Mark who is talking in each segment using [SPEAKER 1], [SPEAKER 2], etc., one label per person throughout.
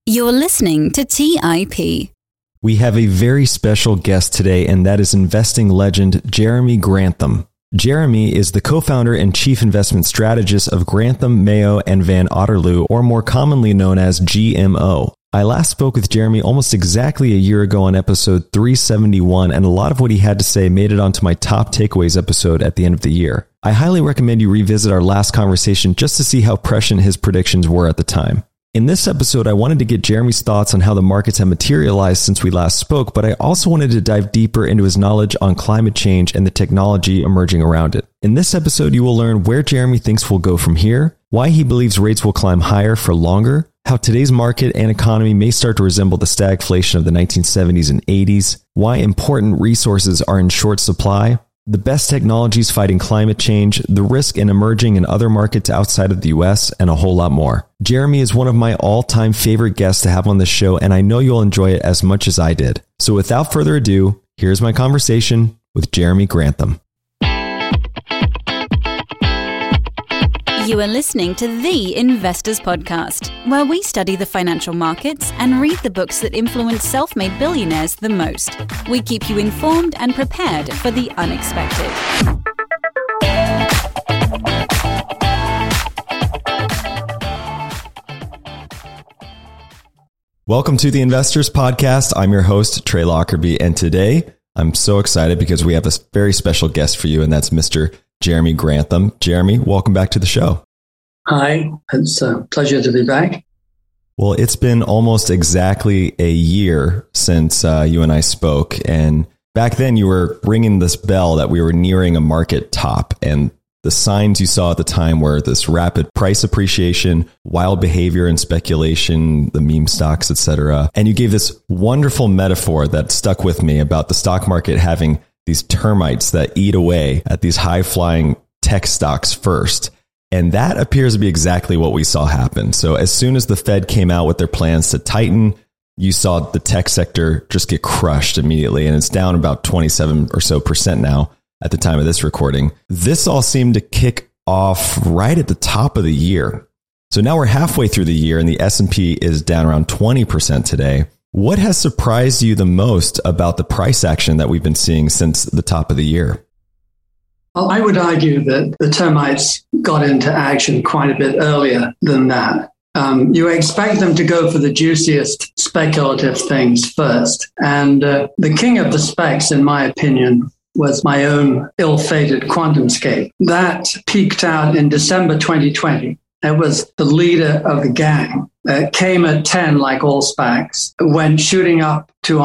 [SPEAKER 1] You're listening to TIP.
[SPEAKER 2] We have a very special guest today, and that is investing legend Jeremy Grantham. Jeremy is the co-founder and chief investment strategist of Grantham, Mayo, and Van Otterloo, or more commonly known as GMO. I last spoke with Jeremy almost exactly a year ago on episode 371, and a lot of what he had to say made it onto my top takeaways episode at the end of the year. I highly recommend you revisit our last conversation just to see how prescient his predictions were at the time. In this episode, I wanted to get Jeremy's thoughts on how the markets have materialized since we last spoke, but I also wanted to dive deeper into his knowledge on climate change and the technology emerging around it. In this episode, you will learn where Jeremy thinks we'll go from here, why he believes rates will climb higher for longer, how today's market and economy may start to resemble the stagflation of the 1970s and 80s, why important resources are in short supply, the best technologies fighting climate change, the risk in emerging in other markets outside of the US, and a whole lot more. Jeremy is one of my all-time favorite guests to have on this show, and I know you'll enjoy it as much as I did. So without further ado, here's my conversation with Jeremy Grantham.
[SPEAKER 1] You are listening to The Investors Podcast, where we study the financial markets and read the books that influence self-made billionaires the most. We keep you informed and prepared for the unexpected.
[SPEAKER 2] Welcome to The Investors Podcast. I'm your host, Trey Lockerbie, and today I'm so excited because we have a very special guest for you, and that's Mr. Jeremy Grantham. Jeremy, welcome back to the show.
[SPEAKER 3] Hi, it's a pleasure to be back.
[SPEAKER 2] Well, it's been almost exactly a year since you and I spoke. And back then you were ringing this bell that we were nearing a market top. And the signs you saw at the time were this rapid price appreciation, wild behavior and speculation, the meme stocks, etc. And you gave this wonderful metaphor that stuck with me about the stock market having these termites that eat away at these high-flying tech stocks first. And that appears to be exactly what we saw happen. So as soon as the Fed came out with their plans to tighten, you saw the tech sector just get crushed immediately. And it's down about 27% or so now at the time of this recording. This all seemed to kick off right at the top of the year. So now we're halfway through the year and the S&P is down around 20% today. What has surprised you the most about the price action that we've been seeing since the top of the year?
[SPEAKER 3] Well, I would argue that the termites got into action quite a bit earlier than that. You expect them to go for the juiciest speculative things first. And the king of the specs, in my opinion, was my own ill-fated QuantumScape. That peaked out in December 2020. It was the leader of the gang. It came at 10 like all SPACs, went shooting up to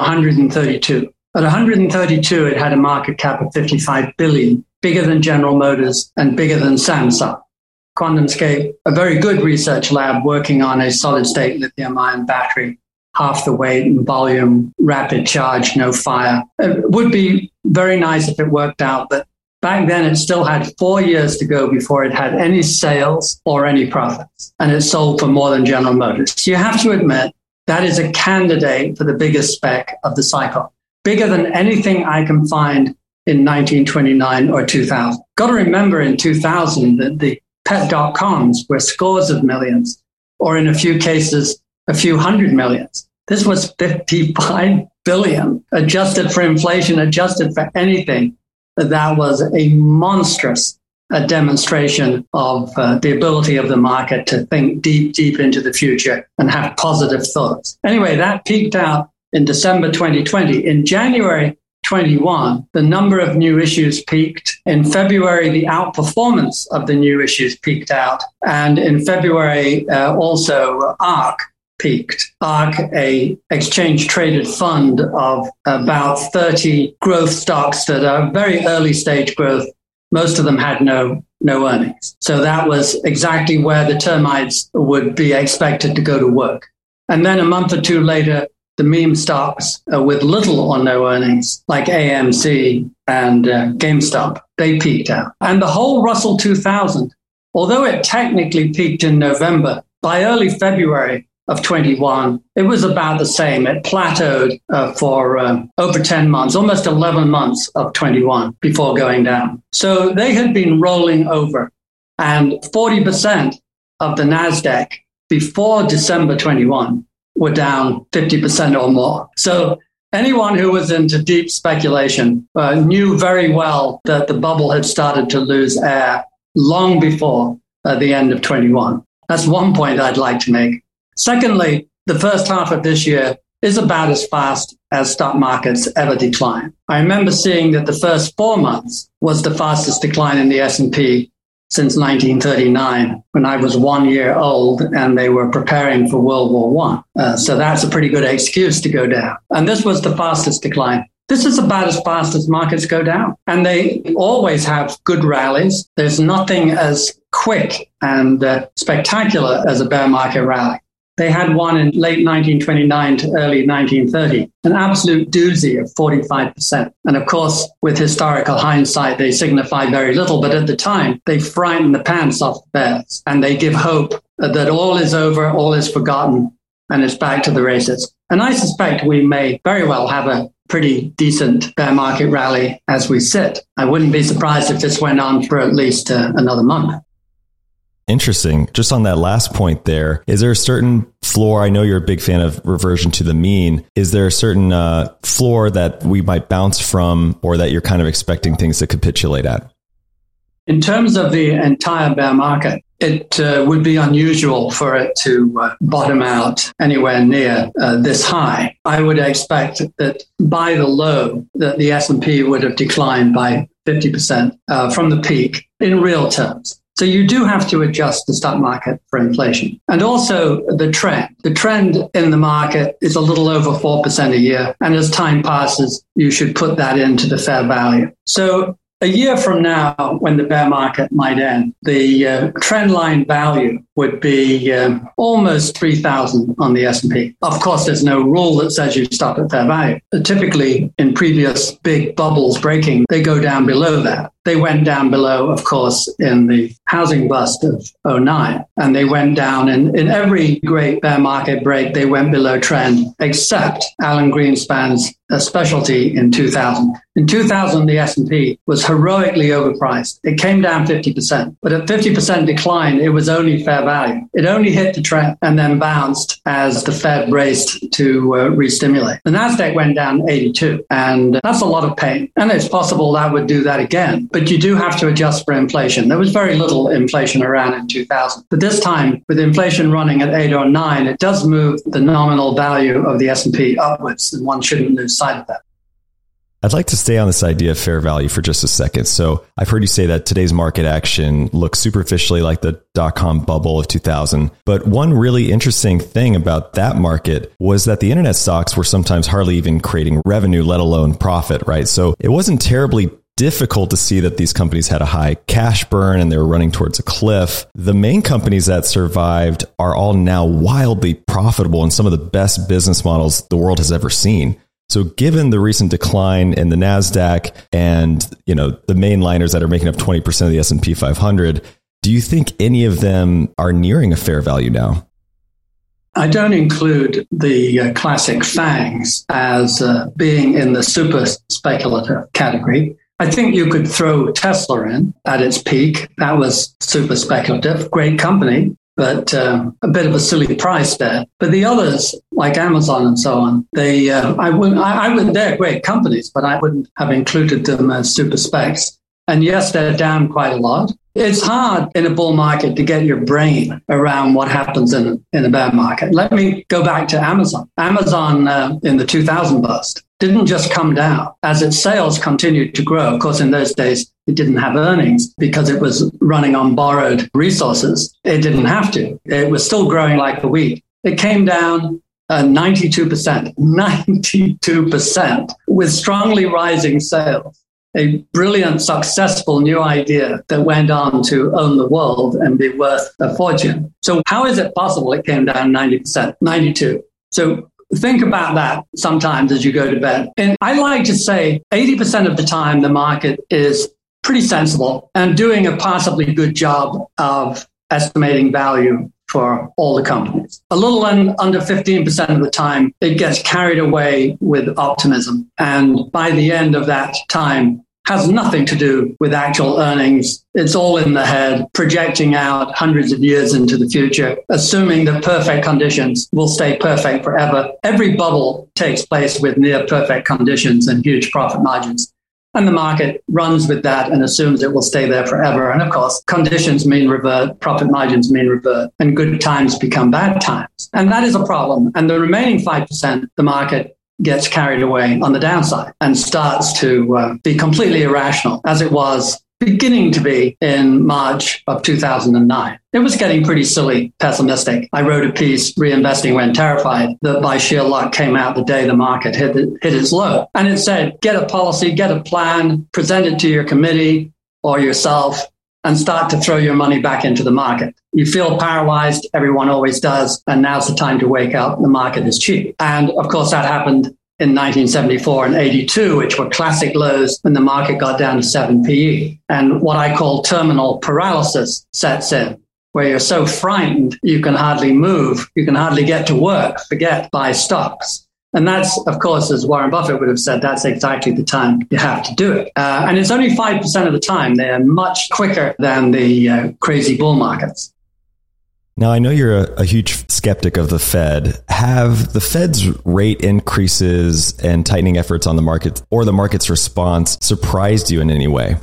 [SPEAKER 3] 132. At 132, it had a market cap of 55 billion, bigger than General Motors and bigger than Samsung. QuantumScape, a very good research lab working on a solid-state lithium-ion battery, half the weight and volume, rapid charge, no fire. It would be very nice if it worked out, but back then, it still had 4 years to go before it had any sales or any profits, and it sold for more than General Motors. You have to admit that is a candidate for the biggest spec of the cycle, bigger than anything I can find in 1929 or 2000. Got to remember in 2000 that the pet.coms were scores of millions, or in a few cases, a few hundred millions. This was 55 billion, adjusted for inflation, adjusted for anything. That was a monstrous demonstration of the ability of the market to think deep into the future and have positive thoughts. Anyway, that peaked out in December 2020. In January 21, the number of new issues peaked. In February, the outperformance of the new issues peaked out. And in February, also ARK peaked. ARK, a exchange-traded fund of about 30 growth stocks that are very early stage growth. Most of them had no earnings. So that was exactly where the termites would be expected to go to work. And then a month or two later, the meme stocks with little or no earnings, like AMC and GameStop, they peaked out. And the whole Russell 2000, although it technically peaked in November, by early February of 21, it was about the same. It plateaued for over 10 months, almost 11 months of 21 before going down. So they had been rolling over, and 40% of the NASDAQ before December 21 were down 50% or more. So anyone who was into deep speculation knew very well that the bubble had started to lose air long before the end of 21. That's one point I'd like to make. Secondly, the first half of this year is about as fast as stock markets ever decline. I remember seeing that the first 4 months was the fastest decline in the S&P since 1939, when I was 1 year old and they were preparing for World War I. So that's a pretty good excuse to go down. And this was the fastest decline. This is about as fast as markets go down. And they always have good rallies. There's nothing as quick and spectacular as a bear market rally. They had one in late 1929 to early 1930, an absolute doozy of 45%. And of course, with historical hindsight, they signify very little. But at the time, they frighten the pants off the bears and they give hope that all is over, all is forgotten, and it's back to the races. And I suspect we may very well have a pretty decent bear market rally as we sit. I wouldn't be surprised if this went on for at least another month.
[SPEAKER 2] Interesting. Just on that last point there, is there a certain floor? I know you're a big fan of reversion to the mean. Is there a certain floor that we might bounce from or that you're kind of expecting things to capitulate at?
[SPEAKER 3] In terms of the entire bear market, it would be unusual for it to bottom out anywhere near this high. I would expect that by the low, that the S&P would have declined by 50% from the peak in real terms. So you do have to adjust the stock market for inflation. And also the trend. The trend in the market is a little over 4% a year. And as time passes, you should put that into the fair value. So a year from now, when the bear market might end, the trend line value would be almost 3,000 on the S&P. Of course, there's no rule that says you stop at fair value. Typically, in previous big bubbles breaking, they go down below that. They went down below, of course, in the housing bust of 2009. And they went down in every great bear market break, they went below trend, except Alan Greenspan's specialty in 2000. In 2000, the S&P was heroically overpriced. It came down 50%. But at 50% decline, it was only fair value. It only hit the trend and then bounced as the Fed raced to re-stimulate. The NASDAQ went down 82, and that's a lot of pain. And it's possible that would do that again. But you do have to adjust for inflation. There was very little inflation around in 2000. But this time, with inflation running at 8 or 9, it does move the nominal value of the S&P upwards, and one shouldn't lose sight of that.
[SPEAKER 2] I'd like to stay on this idea of fair value for just a second. So I've heard you say that today's market action looks superficially like the dot-com bubble of 2000. But one really interesting thing about that market was that the internet stocks were sometimes hardly even creating revenue, let alone profit, right? So it wasn't terribly difficult to see that these companies had a high cash burn and they were running towards a cliff. The main companies that survived are all now wildly profitable and some of the best business models the world has ever seen. So given the recent decline in the NASDAQ and, the mainliners that are making up 20% of the S&P 500, do you think any of them are nearing a fair value now?
[SPEAKER 3] I don't include the classic FANGs as being in the super speculative category. I think you could throw Tesla in at its peak. That was super speculative, great company, but a bit of a silly price there. But the others, like Amazon and so on, they're great companies, but I wouldn't have included them as super specs. And yes, they're down quite a lot. It's hard in a bull market to get your brain around what happens in a bear market. Let me go back to Amazon. Amazon in the 2000 bust didn't just come down as its sales continued to grow. Of course, in those days, it didn't have earnings because it was running on borrowed resources. It didn't have to. It was still growing like a weed. It came down 92% with strongly rising sales. A brilliant, successful new idea that went on to own the world and be worth a fortune. So how is it possible it came down 90%, 92%? So think about that sometimes as you go to bed. And I like to say 80% of the time, the market is pretty sensible and doing a possibly good job of estimating value for all the companies. A little under 15% of the time, it gets carried away with optimism. And by the end of that time, has nothing to do with actual earnings. It's all in the head, projecting out hundreds of years into the future, assuming that perfect conditions will stay perfect forever. Every bubble takes place with near perfect conditions and huge profit margins. And the market runs with that and assumes it will stay there forever. And of course, conditions mean revert, profit margins mean revert, and good times become bad times. And that is a problem. And the remaining 5%, the market gets carried away on the downside and starts to be completely irrational, as it was beginning to be in March of 2009. It was getting pretty silly, pessimistic. I wrote a piece, Reinvesting When Terrified, that by sheer luck came out the day the market hit its low. And it said, get a policy, get a plan, present it to your committee or yourself, and start to throw your money back into the market. You feel paralyzed, everyone always does, and now's the time to wake up. The market is cheap. And of course, that happened in 1974 and 82, which were classic lows when the market got down to 7 PE. And what I call terminal paralysis sets in, where you're so frightened you can hardly move, you can hardly get to work, forget buy stocks. And that's, of course, as Warren Buffett would have said, that's exactly the time you have to do it. And it's only 5% of the time. They're much quicker than the crazy bull markets.
[SPEAKER 2] Now, I know you're a huge skeptic of the Fed. Have the Fed's rate increases and tightening efforts on the market or the market's response surprised you in any way?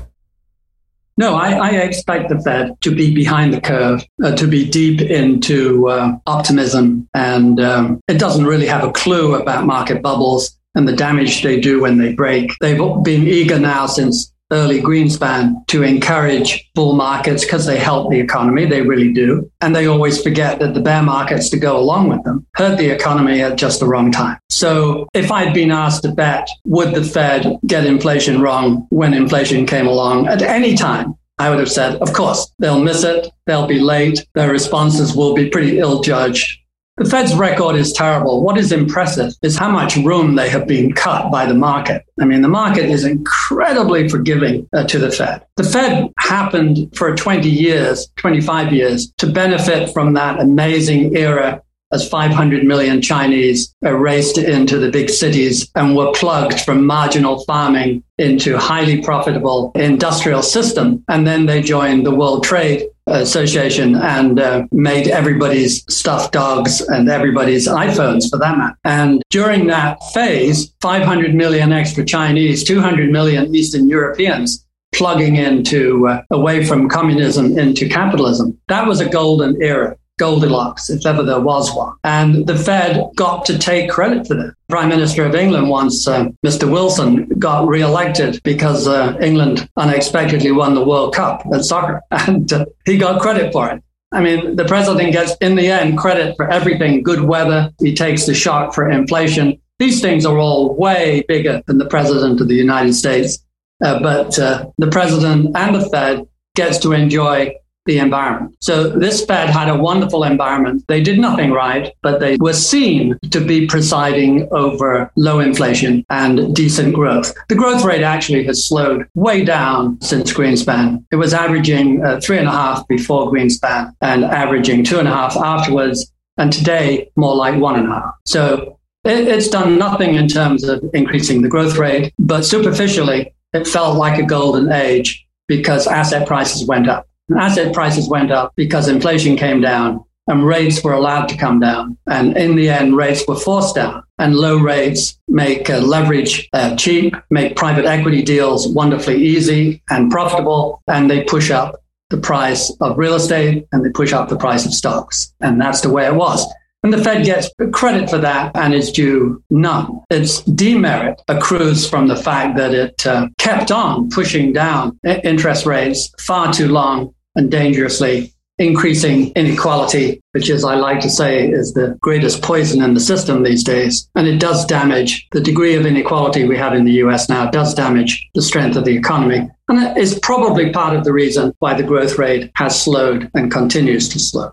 [SPEAKER 3] No, I expect the Fed to be behind the curve, to be deep into optimism. And it doesn't really have a clue about market bubbles and the damage they do when they break. They've been eager now since early Greenspan to encourage bull markets because they help the economy. They really do. And they always forget that the bear markets to go along with them hurt the economy at just the wrong time. So if I'd been asked to bet, would the Fed get inflation wrong when inflation came along at any time, I would have said, of course, they'll miss it. They'll be late. Their responses will be pretty ill-judged. The Fed's record is terrible. What is impressive is how much room they have been cut by the market. I mean, the market is incredibly forgiving to the Fed. The Fed happened for 20 years, 25 years, to benefit from that amazing era as 500 million Chinese raced into the big cities and were plugged from marginal farming into highly profitable industrial system. And then they joined the World Trade Association and made everybody's stuffed dogs and everybody's iPhones for that matter. And during that phase, 500 million extra Chinese, 200 million Eastern Europeans plugging into away from communism into capitalism. That was a golden era. Goldilocks, if ever there was one. And the Fed got to take credit for that. Prime Minister of England once, Mr. Wilson, got re-elected because England unexpectedly won the World Cup at soccer. And he got credit for it. I mean, the president gets, in the end, credit for everything. Good weather. He takes the shock for inflation. These things are all way bigger than the president of the United States. But the president and the Fed gets to enjoy the environment. So this Fed had a wonderful environment. They did nothing right, but they were seen to be presiding over low inflation and decent growth. The growth rate actually has slowed way down since Greenspan. It was averaging 3.5 before Greenspan and averaging 2.5 afterwards. And today, more like 1.5. So it's done nothing in terms of increasing the growth rate, but superficially, it felt like a golden age because asset prices went up. Asset prices went up because inflation came down and rates were allowed to come down. And in the end, rates were forced down. And low rates make leverage cheap, make private equity deals wonderfully easy and profitable, and they push up the price of real estate and they push up the price of stocks. And that's the way it was. And the Fed gets credit for that and is due none. Its demerit accrues from the fact that it kept on pushing down interest rates far too long and dangerously, increasing inequality, which, as I like to say, is the greatest poison in the system these days. And it does damage the degree of inequality we have in the US now, does damage the strength of the economy. And it is probably part of the reason why the growth rate has slowed and continues to slow.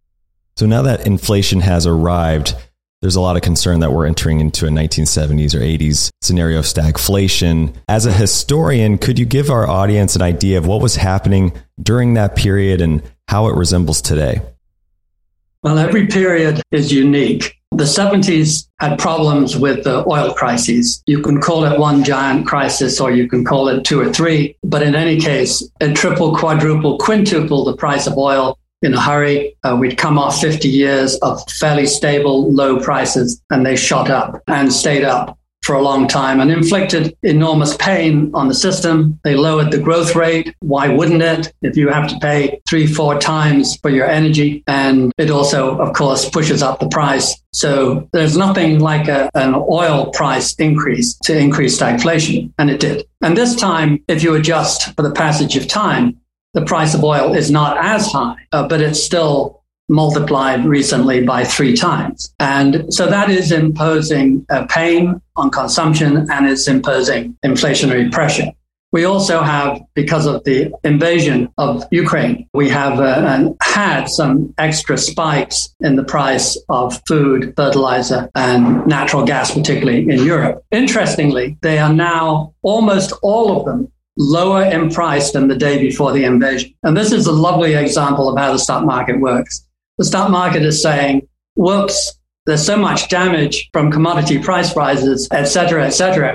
[SPEAKER 2] So now that inflation has arrived, there's a lot of concern that we're entering into a 1970s or 80s scenario of stagflation. As a historian, could you give our audience an idea of what was happening during that period and how it resembles today?
[SPEAKER 3] Well, every period is unique. The 70s had problems with the oil crises. You can call it one giant crisis or you can call it two or three. But in any case, it tripled, quadrupled, quintupled the price of oil in a hurry. We'd come off 50 years of fairly stable, low prices, and they shot up and stayed up for a long time and inflicted enormous pain on the system. They lowered the growth rate. Why wouldn't it? If you have to pay 3-4 times for your energy. And it also, of course, pushes up the price. So there's nothing like an oil price increase to increase stagflation. And it did. And this time, if you adjust for the passage of time, the price of oil is not as high, but it's still multiplied recently by 3 times. And so that is imposing pain on consumption and it's imposing inflationary pressure. We also have, because of the invasion of Ukraine, we have had some extra spikes in the price of food, fertilizer, and natural gas, particularly in Europe. Interestingly, they are now, almost all of them, lower in price than the day before the invasion. And this is a lovely example of how the stock market works. The stock market is saying, whoops, there's so much damage from commodity price rises, et cetera,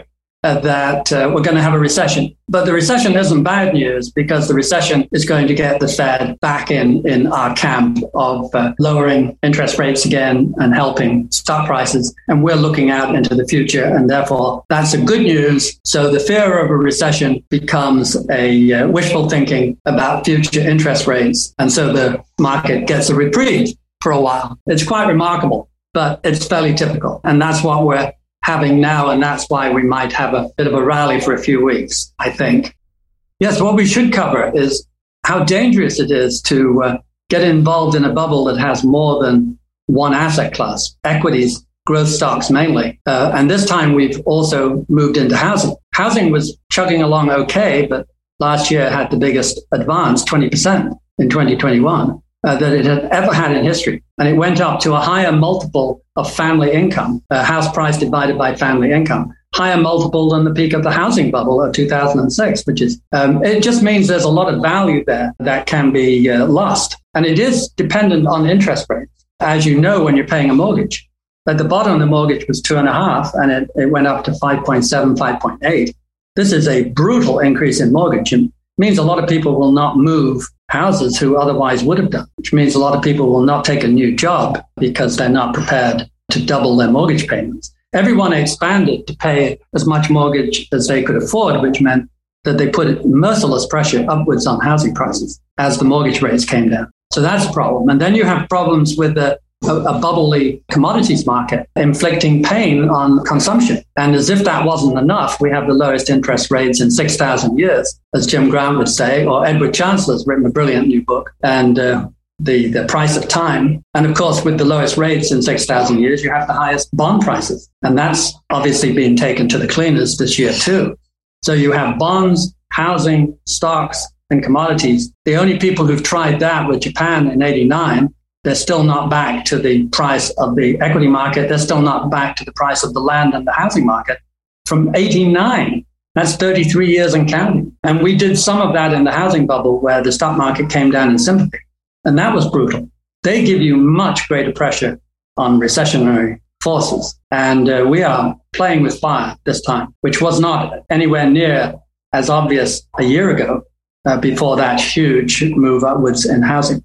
[SPEAKER 3] that we're going to have a recession. But the recession isn't bad news because the recession is going to get the Fed back in our camp of lowering interest rates again and helping stock prices. And we're looking out into the future. And therefore, that's a good news. So the fear of a recession becomes a wishful thinking about future interest rates. And so the market gets a reprieve for a while. It's quite remarkable, but it's fairly typical. And that's what we're having now, and that's why we might have a bit of a rally for a few weeks, I think. Yes, what we should cover is how dangerous it is to get involved in a bubble that has more than one asset class, equities, growth stocks mainly. And this time we've also moved into housing. Housing was chugging along okay, but last year had the biggest advance, 20% in 2021. That it had ever had in history. And it went up to a higher multiple of family income, house price divided by family income, higher multiple than the peak of the housing bubble of 2006, which is, it just means there's a lot of value there that can be lost. And it is dependent on interest rates. As you know, when you're paying a mortgage, at the bottom, the mortgage was 2.5 and it went up to 5.7, 5.8. This is a brutal increase in mortgage. It means a lot of people will not move houses who otherwise would have done, which means a lot of people will not take a new job because they're not prepared to double their mortgage payments. Everyone expanded to pay as much mortgage as they could afford, which meant that they put merciless pressure upwards on housing prices as the mortgage rates came down. So that's a problem. And then you have problems with a bubbly commodities market inflicting pain on consumption. And as if that wasn't enough, we have the lowest interest rates in 6,000 years, as Jim Grant would say, or Edward Chancellor's written a brilliant new book, and the price of time. And of course, with the lowest rates in 6,000 years, you have the highest bond prices. And that's obviously being taken to the cleaners this year too. So you have bonds, housing, stocks, and commodities. The only people who've tried that were Japan in 89. They're still not back to the price of the equity market. They're still not back to the price of the land and the housing market from 89. That's 33 years and counting. And we did some of that in the housing bubble where the stock market came down in sympathy. And that was brutal. They give you much greater pressure on recessionary forces. And we are playing with fire this time, which was not anywhere near as obvious a year ago before that huge move upwards in housing.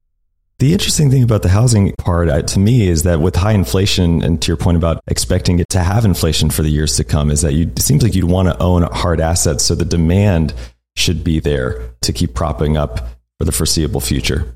[SPEAKER 2] The interesting thing about the housing part to me is that with high inflation, and to your point about expecting it to have inflation for the years to come, is that it seems like you'd want to own hard assets. So the demand should be there to keep propping up for the foreseeable future.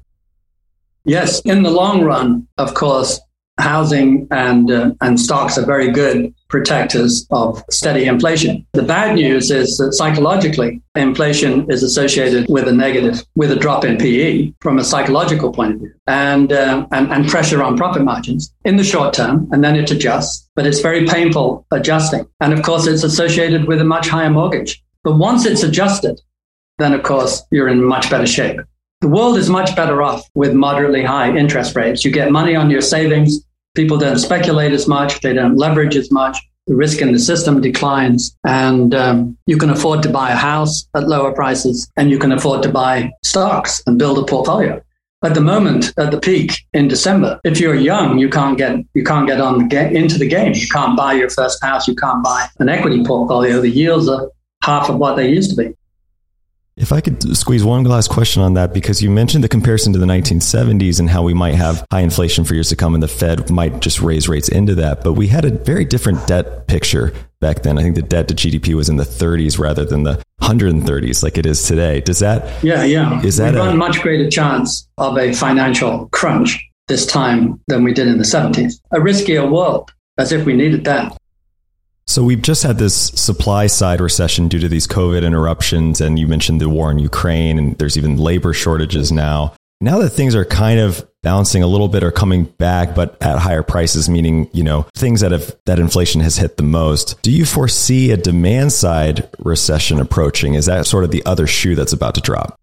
[SPEAKER 3] Yes, in the long run, of course, housing and stocks are very good protectors of steady inflation. The bad news is that psychologically, inflation is associated with a drop in PE from a psychological point of view, and pressure on profit margins in the short term, and then it adjusts. But it's very painful adjusting. And of course, it's associated with a much higher mortgage. But once it's adjusted, then of course, you're in much better shape. The world is much better off with moderately high interest rates. You get money on your savings. People don't speculate as much. They don't leverage as much. The risk in the system declines. And you can afford to buy a house at lower prices. And you can afford to buy stocks and build a portfolio. at the moment, at the peak in December. If you're young, you can't get into the game. You can't buy your first house. You can't buy an equity portfolio. The yields are half of what they used to be.
[SPEAKER 2] If I could squeeze one last question on that, because you mentioned the comparison to the 1970s and how we might have high inflation for years to come and the Fed might just raise rates into that. But we had a very different debt picture back then. I think the debt to GDP was in the 30s rather than the 130s like it is today. Does that?
[SPEAKER 3] Yeah. Is that a much greater chance of a financial crunch this time than we did in the 70s? A riskier world, as if we needed that.
[SPEAKER 2] So we've just had this supply side recession due to these COVID interruptions. And you mentioned the war in Ukraine, and there's even labor shortages now. Now that things are kind of bouncing a little bit or coming back, but at higher prices, meaning, things that inflation has hit the most. Do you foresee a demand side recession approaching? Is that sort of the other shoe that's about to drop?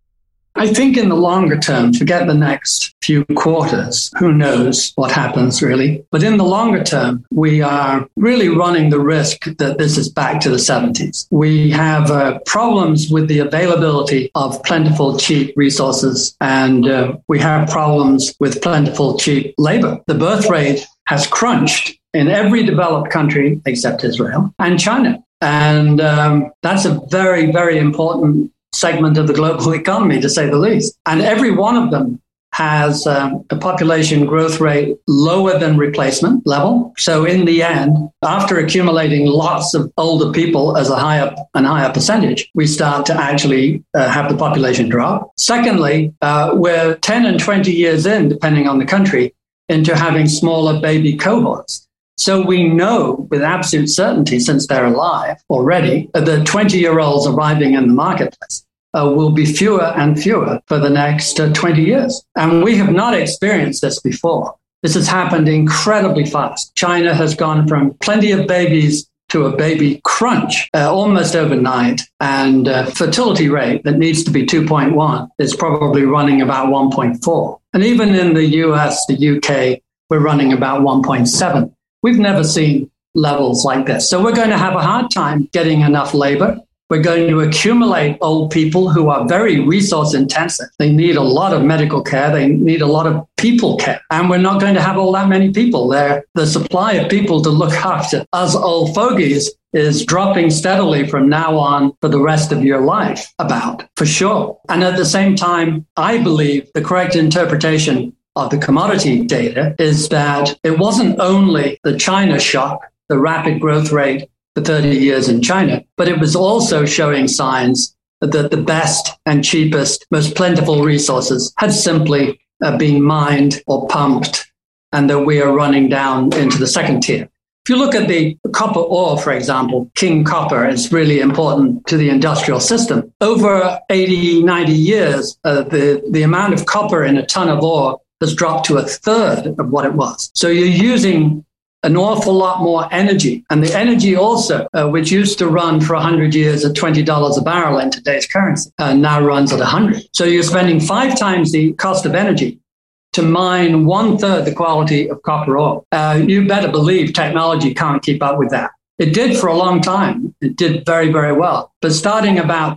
[SPEAKER 3] I think in the longer term, forget the next few quarters, who knows what happens really. But in the longer term, we are really running the risk that this is back to the 70s. We have problems with the availability of plentiful, cheap resources, and we have problems with plentiful, cheap labor. The birth rate has crunched in every developed country except Israel and China. And that's a very, very important segment of the global economy, to say the least. And every one of them has a population growth rate lower than replacement level. So in the end, after accumulating lots of older people as a higher percentage, we start to actually have the population drop. Secondly, we're 10 and 20 years in, depending on the country, into having smaller baby cohorts. So we know with absolute certainty, since they're alive already, that 20-year-olds arriving in the marketplace will be fewer and fewer for the next 20 years. And we have not experienced this before. This has happened incredibly fast. China has gone from plenty of babies to a baby crunch almost overnight. And fertility rate that needs to be 2.1 is probably running about 1.4. And even in the US, the UK, we're running about 1.7. We've never seen levels like this. So we're going to have a hard time getting enough labor. We're going to accumulate old people who are very resource intensive. They need a lot of medical care. They need a lot of people care. And we're not going to have all that many people there. The supply of people to look after us old fogies is dropping steadily from now on for the rest of your life, for sure. And at the same time, I believe the correct interpretation of the commodity data is that it wasn't only the China shock, the rapid growth rate for 30 years in China, but it was also showing signs that the best and cheapest, most plentiful resources had simply been mined or pumped, and that we are running down into the second tier. If you look at the copper ore, for example, King Copper is really important to the industrial system. Over 80, 90 years, the amount of copper in a ton of ore has dropped to a third of what it was. So you're using an awful lot more energy. And the energy also, which used to run for 100 years at $20 a barrel in today's currency, now runs at 100. So you're spending 5 times the cost of energy to mine 1/3 the quality of copper ore. You better believe technology can't keep up with that. It did for a long time. It did very, very well. But starting about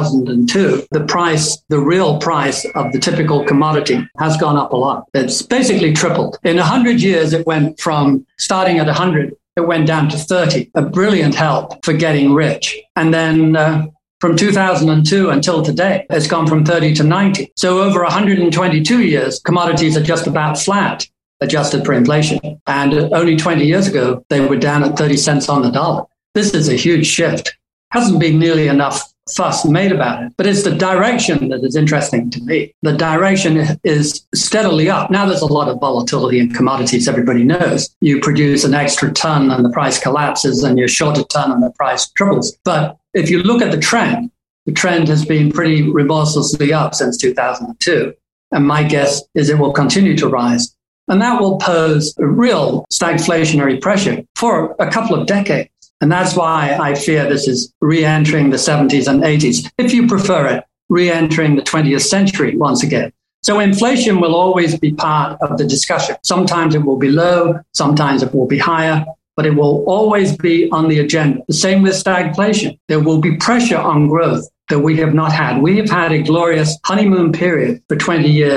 [SPEAKER 3] 2002, the real price of the typical commodity has gone up a lot. It's basically tripled. In 100 years, it went from starting at 100, it went down to 30, a brilliant help for getting rich. And then from 2002 until today, it's gone from 30 to 90. So over 122 years, commodities are just about flat, adjusted for inflation. And only 20 years ago, they were down at 30 cents on the dollar. This is a huge shift. Hasn't been nearly enough fuss made about it, but it's the direction that is interesting to me. The direction is steadily up. Now there's a lot of volatility in commodities, everybody knows. You produce an extra ton and the price collapses, and you're short a ton and the price triples. But if you look at the trend has been pretty remorselessly up since 2002. And my guess is it will continue to rise. And that will pose a real stagflationary pressure for a couple of decades. And that's why I fear this is re-entering the 70s and 80s, if you prefer it, re-entering the 20th century once again. So inflation will always be part of the discussion. Sometimes it will be low, sometimes it will be higher, but it will always be on the agenda. The same with stagflation. There will be pressure on growth that we have not had. We have had a glorious honeymoon period for 20 years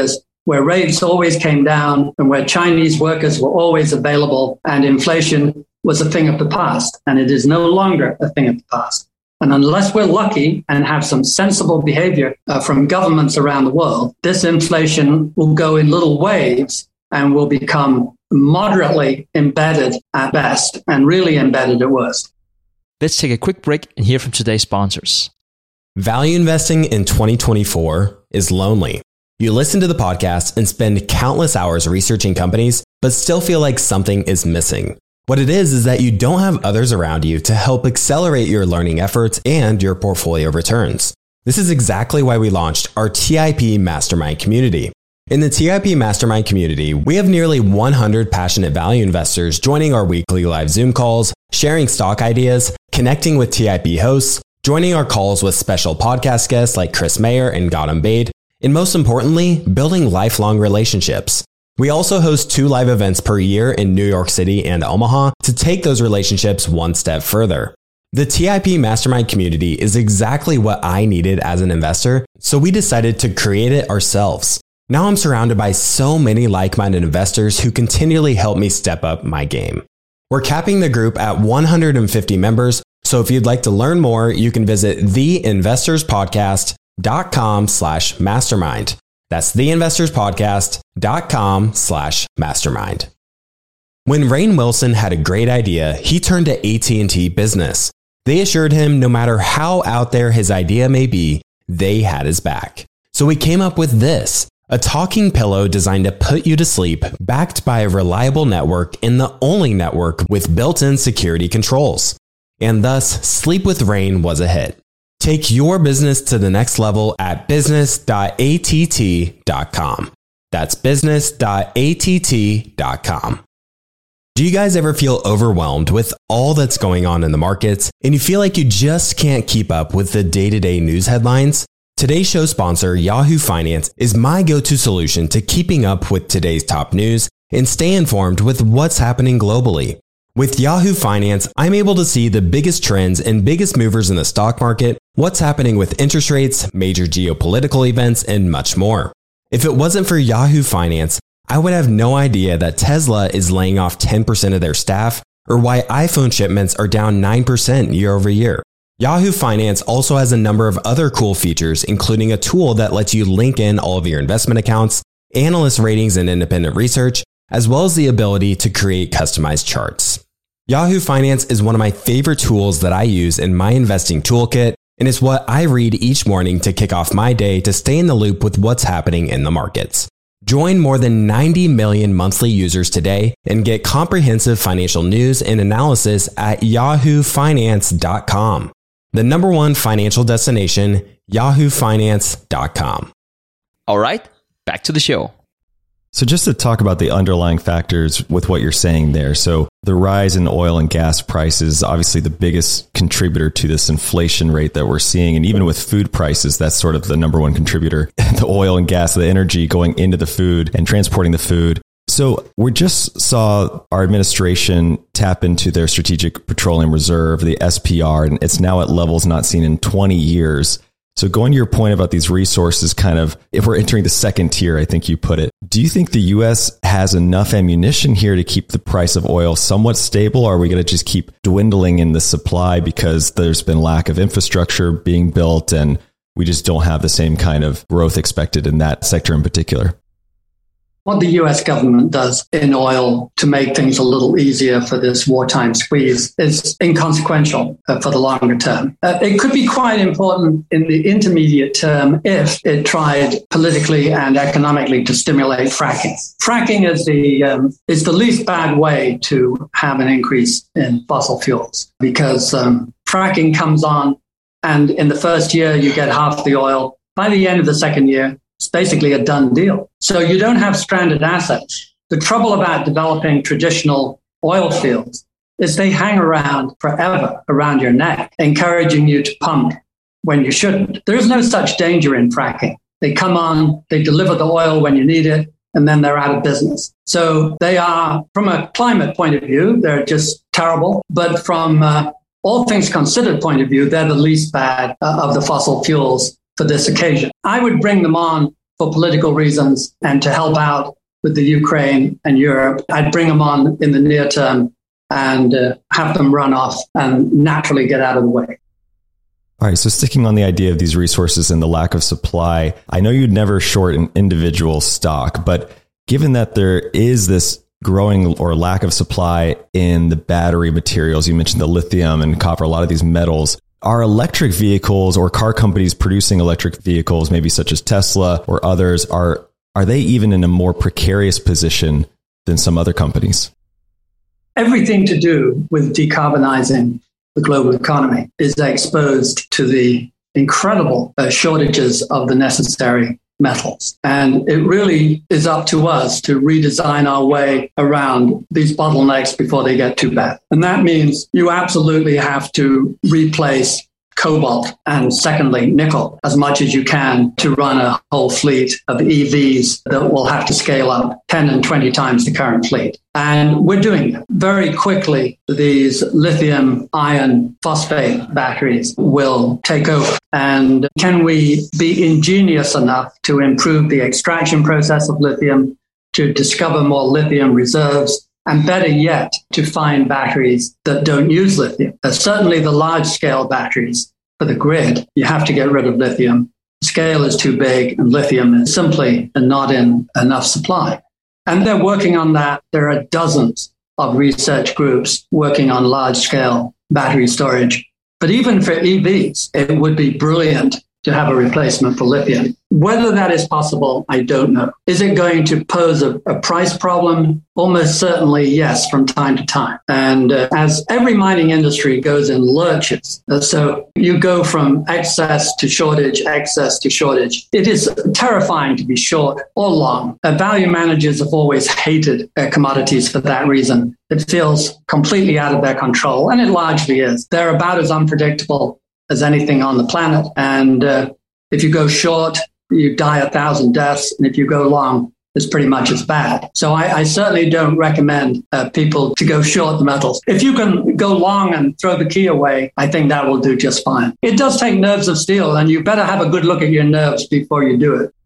[SPEAKER 3] where rates always came down and where Chinese workers were always available and inflation was a thing of the past. And it is no longer a thing of the past. And unless we're lucky and have some sensible behavior from governments around the world, this inflation will go in little waves and will become moderately embedded at best and really embedded at worst.
[SPEAKER 4] Let's take a quick break and hear from today's sponsors.
[SPEAKER 5] Value investing in 2024 is lonely. You listen to the podcast and spend countless hours researching companies, but still feel like something is missing. What it is that you don't have others around you to help accelerate your learning efforts and your portfolio returns. This is exactly why we launched our TIP Mastermind community. In the TIP Mastermind community, we have nearly 100 passionate value investors joining our weekly live Zoom calls, sharing stock ideas, connecting with TIP hosts, joining our calls with special podcast guests like Chris Mayer and Gautam Baid, and most importantly, building lifelong relationships. We also host 2 live events per year in New York City and Omaha to take those relationships one step further. The TIP Mastermind community is exactly what I needed as an investor, so we decided to create it ourselves. Now I'm surrounded by so many like-minded investors who continually help me step up my game. We're capping the group at 150 members, so if you'd like to learn more, you can visit theinvestorspodcast.com/mastermind. That's theinvestorspodcast.com/mastermind. When Rainn Wilson had a great idea, he turned to AT&T Business. They assured him no matter how out there his idea may be, they had his back. So we came up with this, a talking pillow designed to put you to sleep, backed by a reliable network and the only network with built-in security controls. And thus, Sleep with Rainn was a hit. Take your business to the next level at business.att.com. That's business.att.com. Do you guys ever feel overwhelmed with all that's going on in the markets and you feel like you just can't keep up with the day-to-day news headlines? Today's show sponsor, Yahoo Finance, is my go-to solution to keeping up with today's top news and stay informed with what's happening globally. With Yahoo Finance, I'm able to see the biggest trends and biggest movers in the stock market, what's happening with interest rates, major geopolitical events, and much more. If it wasn't for Yahoo Finance, I would have no idea that Tesla is laying off 10% of their staff or why iPhone shipments are down 9% year over year. Yahoo Finance also has a number of other cool features, including a tool that lets you link in all of your investment accounts, analyst ratings and independent research, as well as the ability to create customized charts. Yahoo Finance is one of my favorite tools that I use in my investing toolkit, and it's what I read each morning to kick off my day to stay in the loop with what's happening in the markets. Join more than 90 million monthly users today and get comprehensive financial news and analysis at yahoofinance.com. The number one financial destination, yahoofinance.com.
[SPEAKER 4] All right, back to the show.
[SPEAKER 2] So just to talk about the underlying factors with what you're saying there. So the rise in oil and gas prices, obviously the biggest contributor to this inflation rate that we're seeing. And even with food prices, that's sort of the number one contributor. The oil and gas, the energy going into the food and transporting the food. So we just saw our administration tap into their Strategic Petroleum Reserve, the SPR, and it's now at levels not seen in 20 years. So going to your point about these resources, kind of, if we're entering the second tier, I think you put it, do you think the U.S. has enough ammunition here to keep the price of oil somewhat stable? Or are we going to just keep dwindling in the supply because there's been lack of infrastructure being built and we just don't have the same kind of growth expected in that sector in particular?
[SPEAKER 3] What the US government does in oil to make things a little easier for this wartime squeeze is inconsequential for the longer term. It could be quite important in the intermediate term if it tried politically and economically to stimulate fracking. Fracking is the least bad way to have an increase in fossil fuels because fracking comes on and in the first year you get half the oil. By the end of the second year, it's basically a done deal. So you don't have stranded assets. The trouble about developing traditional oil fields is they hang around forever around your neck, encouraging you to pump when you shouldn't. There is no such danger in fracking. They come on, they deliver the oil when you need it, and then they're out of business. So they are, from a climate point of view, they're just terrible. But from all things considered point of view, they're the least bad of the fossil fuels for this occasion. I would bring them on for political reasons and to help out with the Ukraine and Europe. I'd bring them on in the near term and have them run off and naturally get out of the way.
[SPEAKER 2] All right, so sticking on the idea of these resources and the lack of supply, I know you'd never short an individual stock, but given that there is this growing or lack of supply in the battery materials, you mentioned the lithium and copper, a lot of these metals, are electric vehicles or car companies producing electric vehicles, maybe such as Tesla or others, are they even in a more precarious position than some other companies?
[SPEAKER 3] Everything to do with decarbonizing the global economy is exposed to the incredible shortages of the necessary metals. And it really is up to us to redesign our way around these bottlenecks before they get too bad. And that means you absolutely have to replace cobalt and secondly, nickel as much as you can to run a whole fleet of EVs that will have to scale up 10 and 20 times the current fleet. And we're doing it. Very quickly, these lithium iron phosphate batteries will take over. And can we be ingenious enough to improve the extraction process of lithium, to discover more lithium reserves, and better yet, to find batteries that don't use lithium? Certainly the large-scale batteries for the grid, you have to get rid of lithium. Scale is too big, and lithium is simply not in enough supply. And they're working on that. There are dozens of research groups working on large-scale battery storage. But even for EVs, it would be brilliant to have a replacement for lithium. Whether that is possible, I don't know. Is it going to pose a price problem? Almost certainly, yes, from time to time. And as every mining industry goes in lurches, so you go from excess to shortage, excess to shortage. It is terrifying to be short or long. Value managers have always hated commodities for that reason. It feels completely out of their control, and it largely is. They're about as unpredictable as anything on the planet. And if you go short, you die 1,000 deaths. And if you go long, it's pretty much as bad. So I certainly don't recommend people to go short the metals. If you can go long and throw the key away, I think that will do just fine. It does take nerves of steel, and you better have a good look at your nerves before you do it.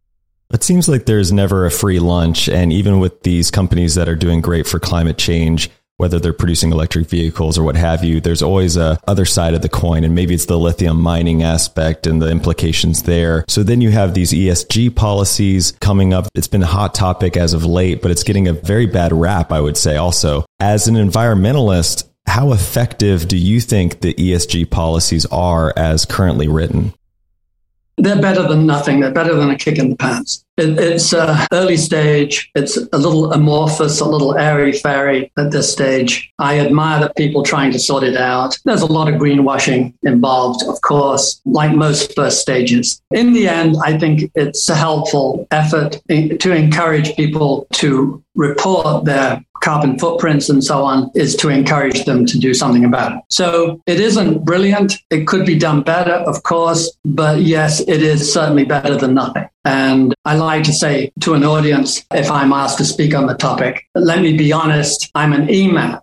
[SPEAKER 2] It seems like there's never a free lunch. And even with these companies that are doing great for climate change, whether they're producing electric vehicles or what have you, there's always a other side of the coin. And maybe it's the lithium mining aspect and the implications there. So then you have these ESG policies coming up. It's been a hot topic as of late, but it's getting a very bad rap, I would say also. As an environmentalist, how effective do you think the ESG policies are as currently written?
[SPEAKER 3] They're better than nothing. They're better than a kick in the pants. It's early stage. It's a little amorphous, a little airy-fairy at this stage. I admire the people trying to sort it out. There's a lot of greenwashing involved, of course, like most first stages. In the end, I think it's a helpful effort to encourage people to report their carbon footprints and so on, is to encourage them to do something about it. So it isn't brilliant. It could be done better, of course, but yes, it is certainly better than nothing. And I like to say to an audience, if I'm asked to speak on the topic, let me be honest, I'm an EMAP.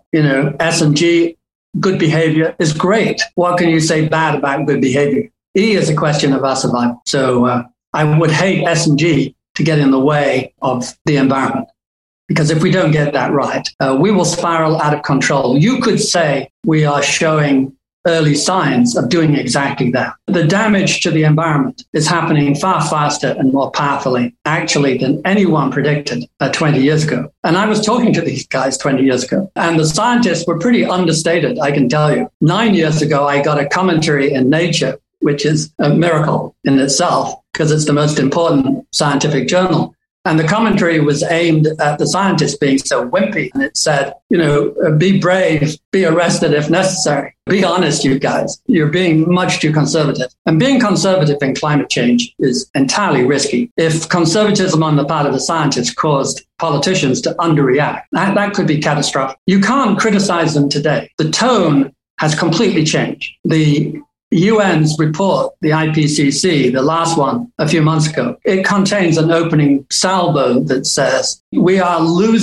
[SPEAKER 3] S&G, good behavior is great. What can you say bad about good behavior? E is a question of our survival. So I would hate S&G to get in the way of the environment. Because if we don't get that right, we will spiral out of control. You could say we are showing early signs of doing exactly that. The damage to the environment is happening far faster and more powerfully, actually, than anyone predicted 20 years ago. And I was talking to these guys 20 years ago, and the scientists were pretty understated, I can tell you. 9 years ago, I got a commentary in Nature, which is a miracle in itself, because it's the most important scientific journal. And the commentary was aimed at the scientists being so wimpy. And it said, be brave, be arrested if necessary. Be honest, you guys. You're being much too conservative. And being conservative in climate change is entirely risky. If conservatism on the part of the scientists caused politicians to underreact, that could be catastrophic. You can't criticize them today. The tone has completely changed. The UN's report, the IPCC, the last one a few months ago, it contains an opening salvo that says we are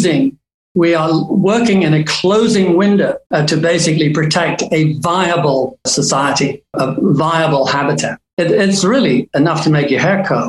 [SPEAKER 3] working in a closing window to basically protect a viable society, a viable habitat. It's really enough to make your hair curl.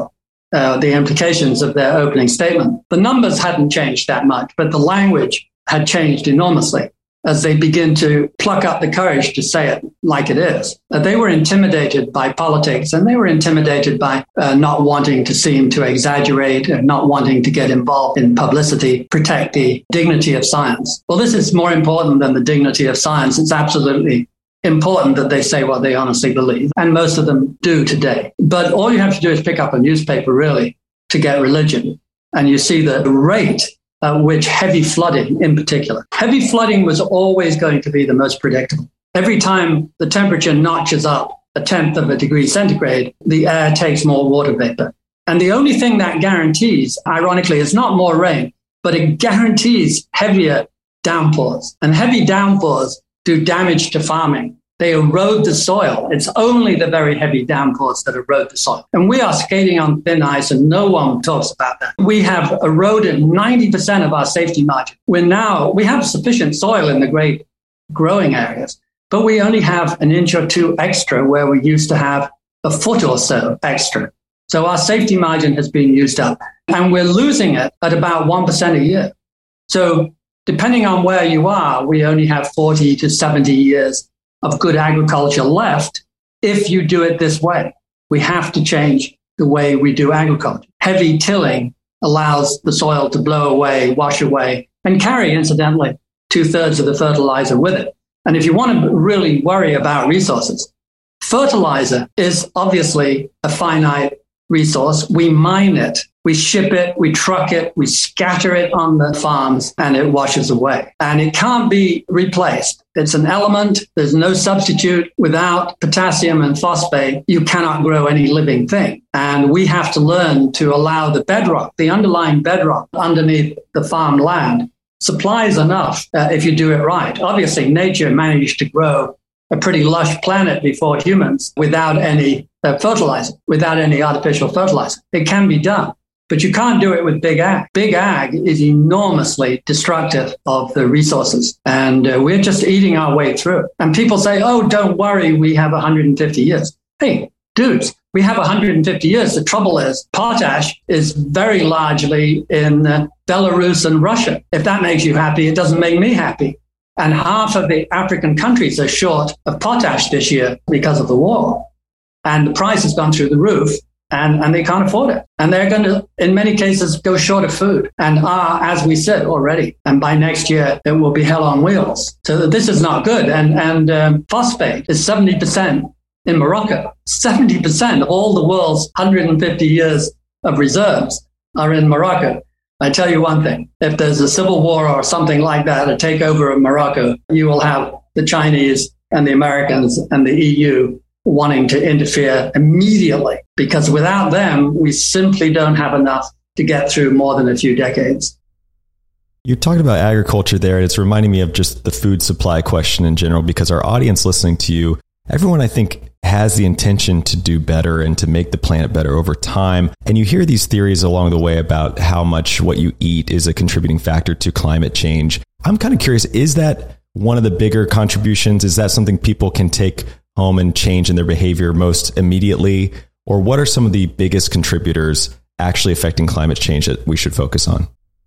[SPEAKER 3] the implications of their opening statement. The numbers hadn't changed that much, but the language had changed enormously as they begin to pluck up the courage to say it like it is. They were intimidated by politics, and they were intimidated by not wanting to seem to exaggerate and not wanting to get involved in publicity, protect the dignity of science. Well, this is more important than the dignity of science. It's absolutely important that they say what they honestly believe, and most of them do today. But all you have to do is pick up a newspaper, really, to get religion, and you see the rate at which heavy flooding in particular. Heavy flooding was always going to be the most predictable. Every time the temperature notches up 1/10 of a degree centigrade, the air takes more water vapor. And the only thing that guarantees, ironically, is not more rain, but it guarantees heavier downpours. And heavy downpours do damage to farming. They erode the soil. It's only the very heavy downpours that erode the soil. And we are skating on thin ice, and no one talks about that. We have eroded 90% of our safety margin. We have sufficient soil in the great growing areas, but we only have 1 inch or 2 extra where we used to have 1 foot or so extra. So our safety margin has been used up, and we're losing it at about 1% a year. So depending on where you are, we only have 40 to 70 years of good agriculture left if you do it this way. We have to change the way we do agriculture. Heavy tilling allows the soil to blow away, wash away, and carry, incidentally, 2/3 of the fertilizer with it. And if you want to really worry about resources, fertilizer is obviously a finite resource. We mine it, we ship it, we truck it, we scatter it on the farms, and it washes away. And it can't be replaced. It's an element. There's no substitute. Without potassium and phosphate, you cannot grow any living thing. And we have to learn to allow the bedrock, the underlying bedrock underneath the farm land, supplies enough if you do it right. Obviously, nature managed to grow a pretty lush planet before humans without any fertilizer, without any artificial fertilizer. It can be done, but you can't do it with big ag. Big ag is enormously destructive of the resources, and we're just eating our way through it. And people say, oh, don't worry, we have 150 years. Hey, dudes, we have 150 years. The trouble is potash is very largely in Belarus and Russia. If that makes you happy, it doesn't make me happy. And half of the African countries are short of potash this year because of the war. And the price has gone through the roof, and they can't afford it. And they're going to, in many cases, go short of food and are, as we said already. And by next year, it will be hell on wheels. So this is not good. And phosphate is 70% in Morocco. 70% of all the world's 150 years of reserves are in Morocco. I tell you one thing, if there's a civil war or something like that, a takeover of Morocco, you will have the Chinese and the Americans and the EU wanting to interfere immediately, because without them, we simply don't have enough to get through more than a few decades.
[SPEAKER 2] You're talking about agriculture there, and it's reminding me of just the food supply question in general, because our audience listening to you, everyone I think has the intention to do better and to make the planet better over time. And you hear these theories along the way about how much what you eat is a contributing factor to climate change. I'm kind of curious, is that one of the bigger contributions? Is that something people can take home and change in their behavior most immediately? Or what are some of the biggest contributors actually affecting climate change that we should focus on?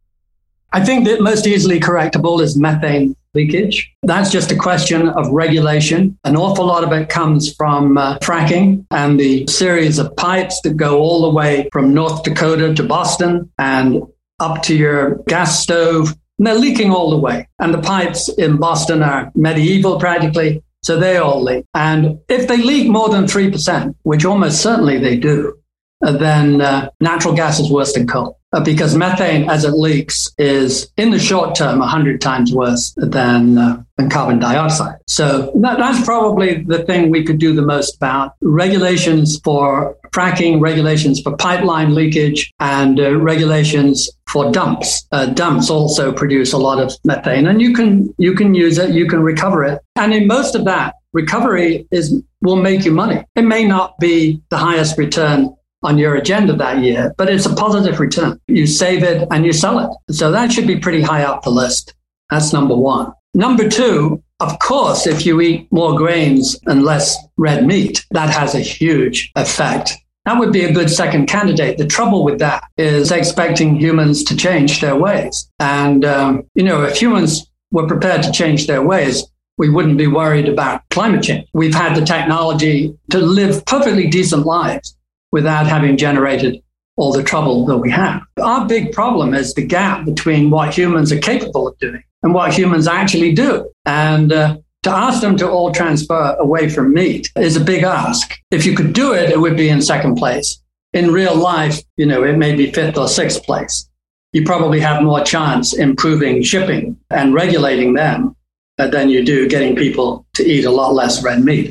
[SPEAKER 3] I think that most easily correctable is methane leakage. That's just a question of regulation. An awful lot of it comes from fracking and the series of pipes that go all the way from North Dakota to Boston and up to your gas stove. And they're leaking all the way. And the pipes in Boston are medieval practically, so they all leak. And if they leak more than 3%, which almost certainly they do, then natural gas is worse than coal. Because methane, as it leaks, is in the short term 100 times worse than carbon dioxide. So that's probably the thing we could do the most about. Regulations for fracking, regulations for pipeline leakage, and regulations for dumps. Dumps also produce a lot of methane, and you can use it, you can recover it. And in most of that, recovery will make you money. It may not be the highest return on your agenda that year, but it's a positive return. You save it and you sell it. So that should be pretty high up the list. That's number one. Number two, of course, if you eat more grains and less red meat, that has a huge effect That would be a good second candidate. The trouble with that is expecting humans to change their ways. And, if humans were prepared to change their ways, we wouldn't be worried about climate change. We've had the technology to live perfectly decent lives without having generated all the trouble that we have. Our big problem is the gap between what humans are capable of doing and what humans actually do. And to ask them to all transfer away from meat is a big ask. If you could do it, it would be in second place. In real life, it may be fifth or sixth place. You probably have more chance improving shipping and regulating them than you do getting people to eat a lot less red meat.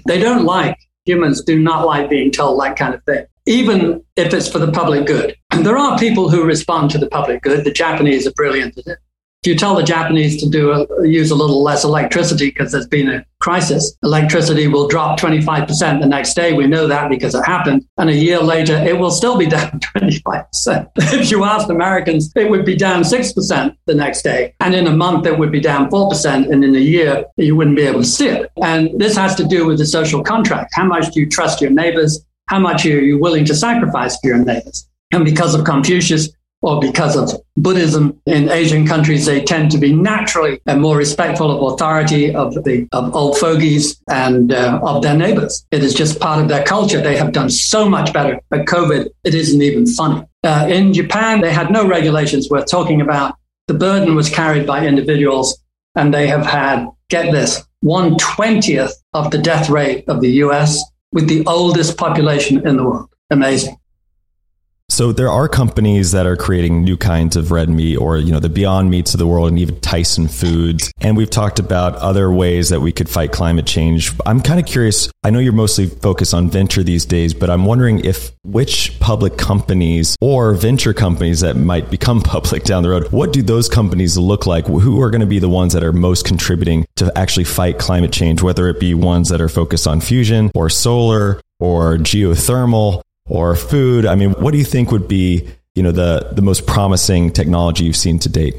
[SPEAKER 3] Humans do not like being told that kind of thing, even if it's for the public good. And there are people who respond to the public good. The Japanese are brilliant at it. If you tell the Japanese to use a little less electricity because there's been a crisis, electricity will drop 25% the next day. We know that because it happened. And a year later, it will still be down 25%. If you asked Americans, it would be down 6% the next day. And in a month, it would be down 4%. And in a year, you wouldn't be able to see it. And this has to do with the social contract. How much do you trust your neighbors? How much are you willing to sacrifice for your neighbors? And because of Confucius, or because of Buddhism in Asian countries, they tend to be naturally more respectful of authority, of old fogies and of their neighbors. It is just part of their culture. They have done so much better at COVID, it isn't even funny. In Japan, they had no regulations worth talking about. The burden was carried by individuals, and they have had, get this, 1/20th of the death rate of the US with the oldest population in the world. Amazing.
[SPEAKER 2] So there are companies that are creating new kinds of red meat, or, the Beyond Meats of the world, and even Tyson Foods. And we've talked about other ways that we could fight climate change. I'm kind of curious. I know you're mostly focused on venture these days, but I'm wondering which public companies or venture companies that might become public down the road, what do those companies look like? Who are going to be the ones that are most contributing to actually fight climate change, whether it be ones that are focused on fusion or solar or geothermal or food? I mean, what do you think would be, the most promising technology you've seen to date?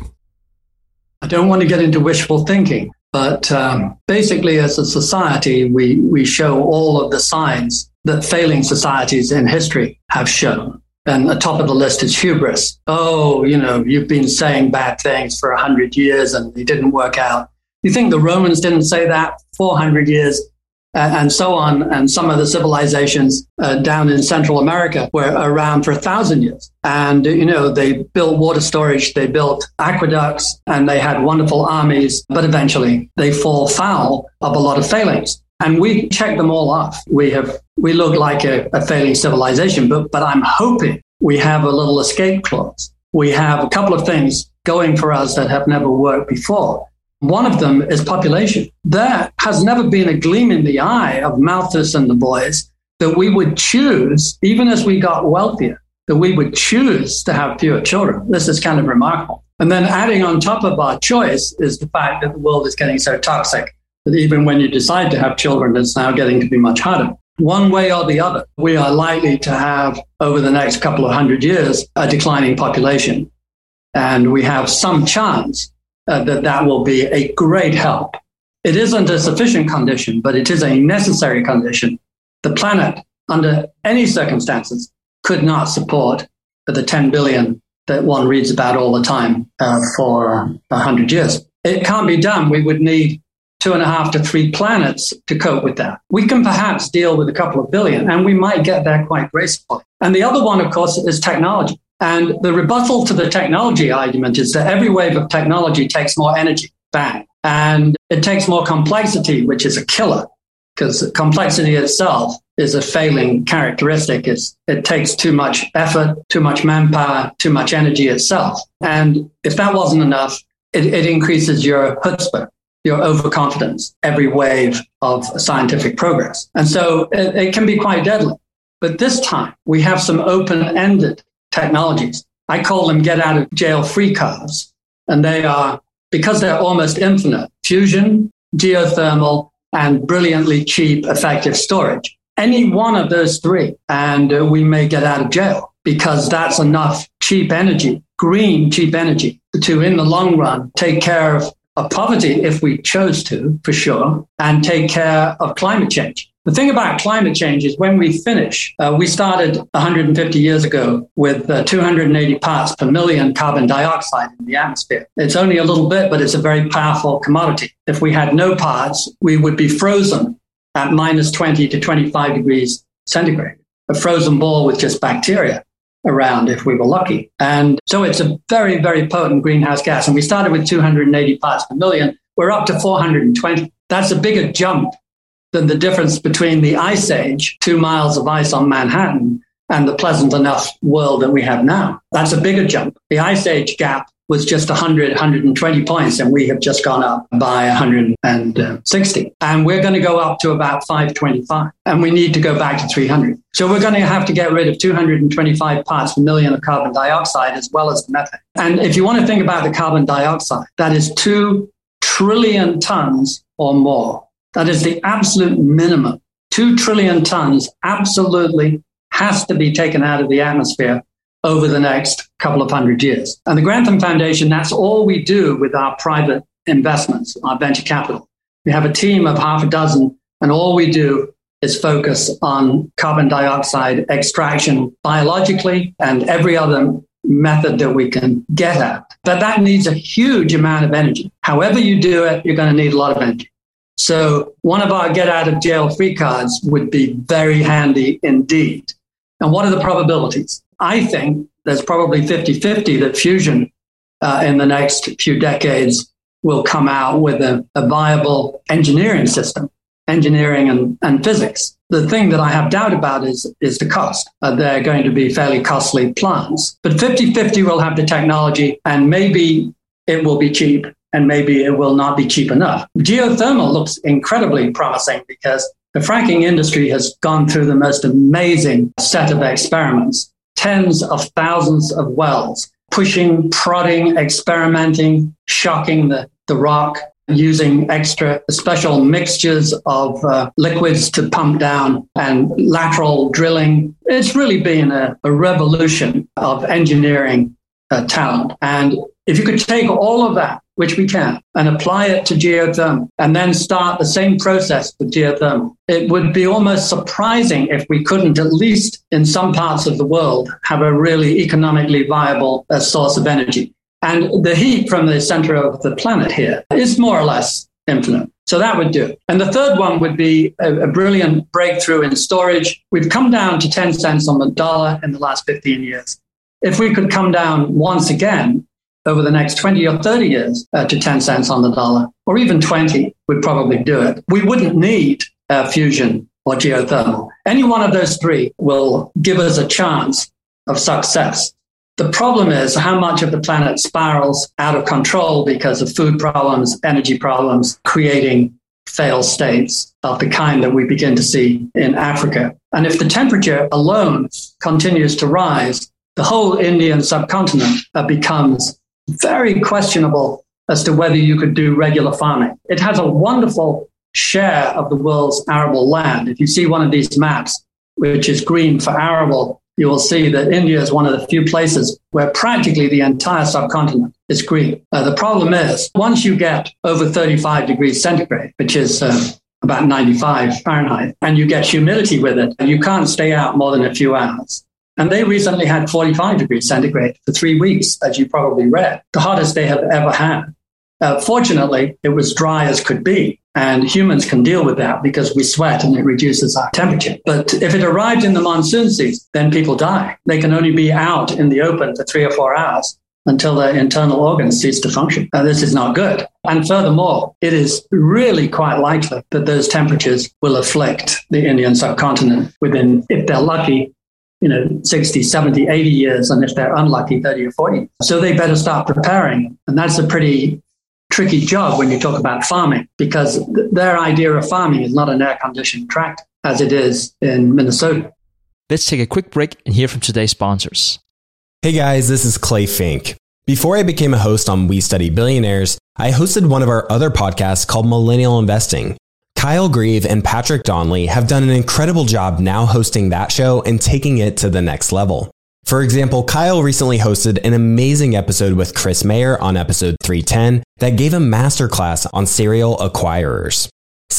[SPEAKER 3] I don't want to get into wishful thinking, but basically as a society, we show all of the signs that failing societies in history have shown. And the top of the list is hubris. Oh, you've been saying bad things for 100 years and they didn't work out. You think the Romans didn't say that 400 years? And so on. And some of the civilizations down in Central America were around for 1,000 years. And, they built water storage, they built aqueducts, and they had wonderful armies. But eventually they fall foul of a lot of failings. And we check them all off. We look like a failing civilization, but I'm hoping we have a little escape clause. We have a couple of things going for us that have never worked before. One of them is population. There has never been a gleam in the eye of Malthus and the boys that we would choose, even as we got wealthier, that we would choose to have fewer children. This is kind of remarkable. And then adding on top of our choice is the fact that the world is getting so toxic that even when you decide to have children, it's now getting to be much harder. One way or the other, we are likely to have, over the next couple of 100 years, a declining population. And we have some chance that will be a great help. It isn't a sufficient condition, but it is a necessary condition. The planet, under any circumstances, could not support the 10 billion that one reads about all the time for 100 years. It can't be done. We would need 2.5 to 3 planets to cope with that. We can perhaps deal with a couple of billion, and we might get there quite gracefully. And the other one, of course, is technology. And the rebuttal to the technology argument is that every wave of technology takes more energy, bang. And it takes more complexity, which is a killer, because complexity itself is a failing characteristic. It takes too much effort, too much manpower, too much energy itself. And if that wasn't enough, it increases your chutzpah, your overconfidence, every wave of scientific progress. And so it can be quite deadly. But this time, we have some open-ended technologies. I call them get out of jail free cards. And they are, because they're almost infinite, fusion, geothermal, and brilliantly cheap, effective storage. Any one of those three, and we may get out of jail, because that's enough cheap energy, green cheap energy, to, in the long run, take care of poverty if we chose to, for sure, and take care of climate change. The thing about climate change is when we finish, we started 150 years ago with 280 parts per million carbon dioxide in the atmosphere. It's only a little bit, but it's a very powerful commodity. If we had no parts, we would be frozen at minus 20 to 25 degrees centigrade, a frozen ball with just bacteria around if we were lucky. And so it's a very, very potent greenhouse gas. And we started with 280 parts per million. We're up to 420. That's a bigger jump than the difference between the ice age, 2 miles of ice on Manhattan, and the pleasant enough world that we have now. That's a bigger jump. The ice age gap was just 100, 120 points, and we have just gone up by 160. And we're going to go up to about 525, and we need to go back to 300. So we're going to have to get rid of 225 parts per million of carbon dioxide as well as the methane. And if you want to think about the carbon dioxide, that is 2 trillion tons or more. That is the absolute minimum. 2 trillion tons absolutely has to be taken out of the atmosphere over the next couple of hundred years. And the Grantham Foundation, that's all we do with our private investments, our venture capital. We have a team of half a dozen, and all we do is focus on carbon dioxide extraction biologically and every other method that we can get at. But that needs a huge amount of energy. However you do it, you're going to need a lot of energy. So one of our get out of jail free cards would be very handy indeed. And what are the probabilities? I think there's probably 50-50 that fusion in the next few decades will come out with a viable engineering system, engineering and physics. The thing that I have doubt about is the cost. They're going to be fairly costly plants. But 50-50 will have the technology, and maybe it will be cheap, and maybe it will not be cheap enough. Geothermal looks incredibly promising because the fracking industry has gone through the most amazing set of experiments, tens of thousands of wells, pushing, prodding, experimenting, shocking the rock, using extra special mixtures of liquids to pump down and lateral drilling. It's really been a revolution of engineering talent. And if you could take all of that, which we can, and apply it to geothermal, and then start the same process with geothermal, it would be almost surprising if we couldn't, at least in some parts of the world, have a really economically viable source of energy. And the heat from the center of the planet here is more or less infinite. So that would do it. And the third one would be a brilliant breakthrough in storage. We've come down to 10 cents on the dollar in the last 15 years. If we could come down once again over the next 20 or 30 years to 10 cents on the dollar, or even 20, we'd probably do it. We wouldn't need fusion or geothermal. Any one of those three will give us a chance of success. The problem is how much of the planet spirals out of control because of food problems, energy problems, creating failed states of the kind that we begin to see in Africa. And if the temperature alone continues to rise, the whole Indian subcontinent becomes very questionable as to whether you could do regular farming. It has a wonderful share of the world's arable land. If you see one of these maps, which is green for arable, you will see that India is one of the few places where practically the entire subcontinent is green. The problem is, once you get over 35 degrees centigrade, which is about 95 Fahrenheit, and you get humidity with it, you can't stay out more than a few hours. And they recently had 45 degrees centigrade for 3 weeks, as you probably read, the hottest they have ever had. Fortunately, it was dry as could be, and humans can deal with that because we sweat and it reduces our temperature. But if it arrived in the monsoon season, then people die. They can only be out in the open for 3 or 4 hours until their internal organs cease to function. This is not good. And furthermore, it is really quite likely that those temperatures will afflict the Indian subcontinent within, if they're lucky, 60, 70, 80 years, and if they're unlucky, 30 or 40. So they better start preparing. And that's a pretty tricky job when you talk about farming, because their idea of farming is not an air-conditioned tractor, as it is in Minnesota.
[SPEAKER 4] Let's take a quick break and hear from today's sponsors.
[SPEAKER 5] Hey guys, this is Clay Fink. Before I became a host on We Study Billionaires, I hosted one of our other podcasts called Millennial Investing. Kyle Grieve and Patrick Donnelly have done an incredible job now hosting that show and taking it to the next level. For example, Kyle recently hosted an amazing episode with Chris Mayer on episode 310 that gave a masterclass on serial acquirers.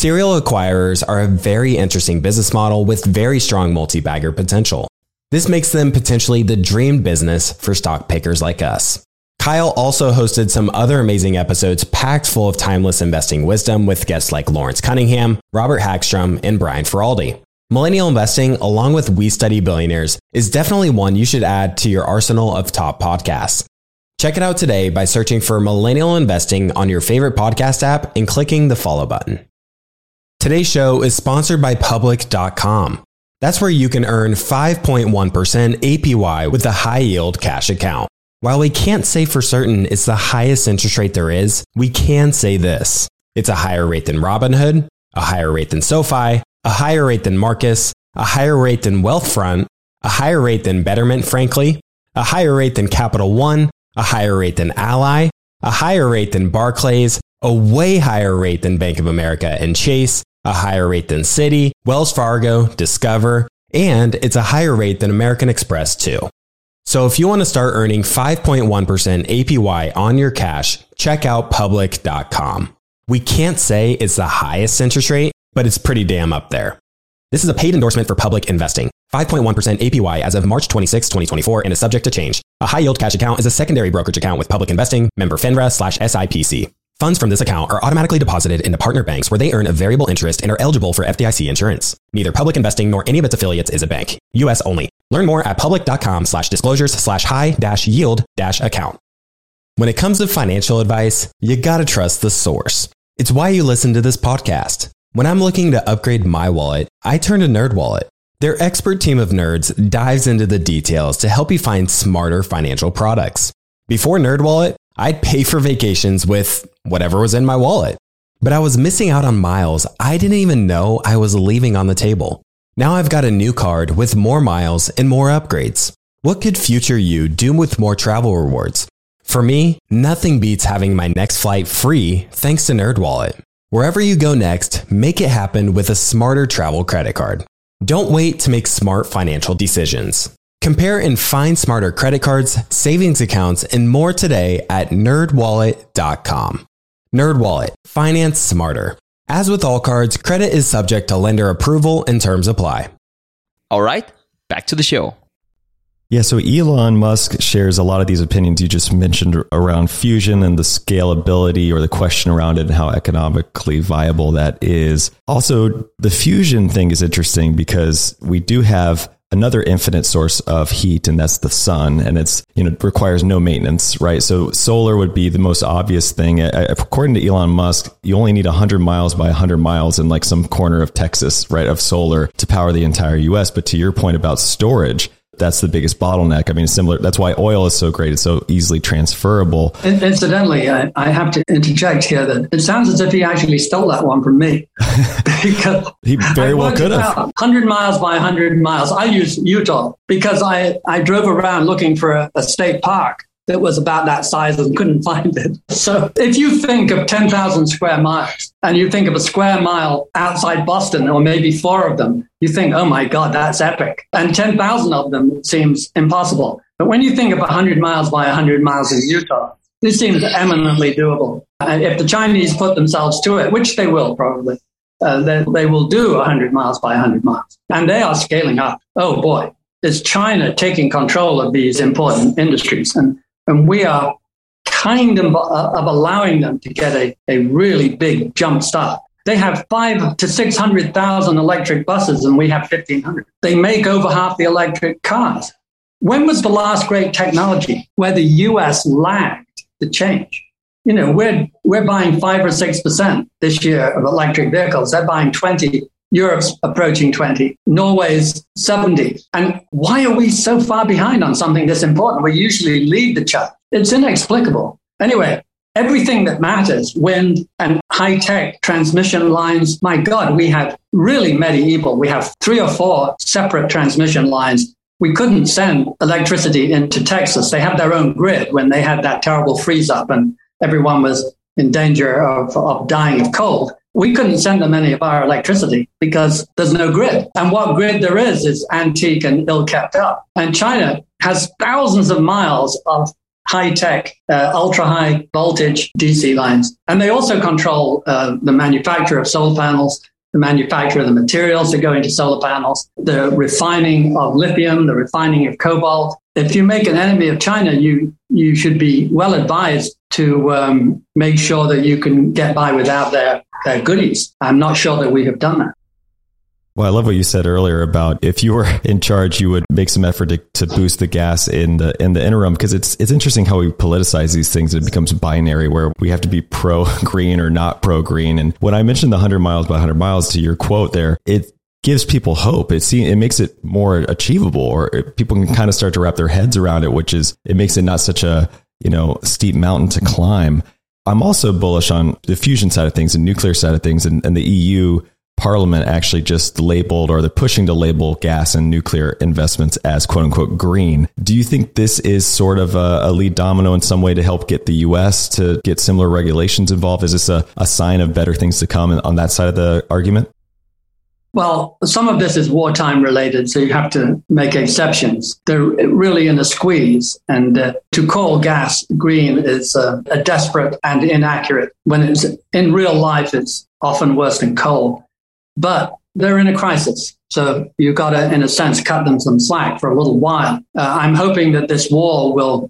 [SPEAKER 5] Serial acquirers are a very interesting business model with very strong multi-bagger potential. This makes them potentially the dream business for stock pickers like us. Kyle also hosted some other amazing episodes packed full of timeless investing wisdom with guests like Lawrence Cunningham, Robert Hagstrom, and Brian Feraldi. Millennial investing, along with We Study Billionaires, is definitely one you should add to your arsenal of top podcasts. Check it out today by searching for Millennial Investing on your favorite podcast app and clicking the follow button. Today's show is sponsored by Public.com. That's where you can earn 5.1% APY with a high-yield cash account. While we can't say for certain it's the highest interest rate there is, we can say this. It's a higher rate than Robinhood, a higher rate than SoFi, a higher rate than Marcus, a higher rate than Wealthfront, a higher rate than Betterment, frankly, a higher rate than Capital One, a higher rate than Ally, a higher rate than Barclays, a way higher rate than Bank of America and Chase, a higher rate than Citi, Wells Fargo, Discover, and it's a higher rate than American Express too. So if you want to start earning 5.1% APY on your cash, check out Public.com. We can't say it's the highest interest rate, but it's pretty damn up there. This is a paid endorsement for Public Investing. 5.1% APY as of March 26, 2024 and is subject to change. A high-yield cash account is a secondary brokerage account with Public Investing, member FINRA/SIPC. Funds from this account are automatically deposited into partner banks where they earn a variable interest and are eligible for FDIC insurance. Neither Public Investing nor any of its affiliates is a bank. U.S. only. Learn more at public.com/disclosures/high-yield-account. When it comes to financial advice, you gotta trust the source. It's why you listen to this podcast. When I'm looking to upgrade my wallet, I turn to NerdWallet. Their expert team of nerds dives into the details to help you find smarter financial products. Before NerdWallet, I'd pay for vacations with whatever was in my wallet. But I was missing out on miles I didn't even know I was leaving on the table. Now I've got a new card with more miles and more upgrades. What could future you do with more travel rewards? For me, nothing beats having my next flight free thanks to NerdWallet. Wherever you go next, make it happen with a smarter travel credit card. Don't wait to make smart financial decisions. Compare and find smarter credit cards, savings accounts, and more today at nerdwallet.com. NerdWallet. Finance smarter. As with all cards, credit is subject to lender approval and terms apply.
[SPEAKER 4] All right, back to the show.
[SPEAKER 2] Yeah, so Elon Musk shares a lot of these opinions you just mentioned around fusion and the scalability or the question around it and how economically viable that is. Also, the fusion thing is interesting because we do have another infinite source of heat, and that's the sun, and it's, requires no maintenance, right? So solar would be the most obvious thing. According to Elon Musk, you only need 100 miles by 100 miles in like some corner of Texas, right, of solar to power the entire US. But to your point about storage, that's the biggest bottleneck. I mean, similar. That's why oil is so great. It's so easily transferable.
[SPEAKER 3] Incidentally, I have to interject here that it sounds as if he actually stole that one from me. Because
[SPEAKER 2] he very well could have.
[SPEAKER 3] 100 miles by 100 miles. I use Utah because I drove around looking for a state park that was about that size and couldn't find it. So if you think of 10,000 square miles and you think of a square mile outside Boston, or maybe 4 of them, you think, oh my God, that's epic. And 10,000 of them seems impossible. But when you think of 100 miles by 100 miles in Utah, this seems eminently doable. And if the Chinese put themselves to it, which they will probably, they will do 100 miles by 100 miles. And they are scaling up. Oh boy, it's China taking control of these important industries. And we are kind of allowing them to get a really big jump start. They have 500,000 to 600,000 electric buses, and we have 1,500. They make over half the electric cars. When was the last great technology where the U.S. lagged the change? We're buying 5 or 6% this year of electric vehicles. They're buying 20. Europe's approaching 20. Norway's 70. And why are we so far behind on something this important? We usually lead the charge. It's inexplicable. Anyway, everything that matters, wind and high-tech transmission lines, my God, we have really medieval. We have 3 or 4 separate transmission lines. We couldn't send electricity into Texas. They have their own grid when they had that terrible freeze-up and everyone was in danger of dying of cold. We couldn't send them any of our electricity because there's no grid. And what grid there is antique and ill kept up. And China has thousands of miles of high-tech, ultra-high voltage DC lines. And they also control the manufacture of solar panels, the manufacture of the materials that go into solar panels, the refining of lithium, the refining of cobalt. If you make an enemy of China, you should be well advised to make sure that you can get by without their goodies. I'm not sure that we have done that.
[SPEAKER 2] Well, I love what you said earlier about if you were in charge, you would make some effort to boost the gas in the interim, because it's interesting how we politicize these things. It becomes binary where we have to be pro-green or not pro-green. And when I mentioned the 100 miles by 100 miles to your quote there, it gives people hope. It makes it more achievable, or people can kind of start to wrap their heads around it, which is, it makes it not such a, steep mountain to climb. I'm also bullish on the fusion side of things and nuclear side of things, and the EU Parliament actually just labeled, or they're pushing to label gas and nuclear investments as quote unquote green. Do you think this is sort of a lead domino in some way to help get the US to get similar regulations involved? Is this a sign of better things to come on that side of the argument?
[SPEAKER 3] Well, some of this is wartime related, so you have to make exceptions. They're really in a squeeze, and to call gas green is a desperate and inaccurate. When it's in real life, it's often worse than coal. But they're in a crisis, so you've got to, in a sense, cut them some slack for a little while. I'm hoping that this war will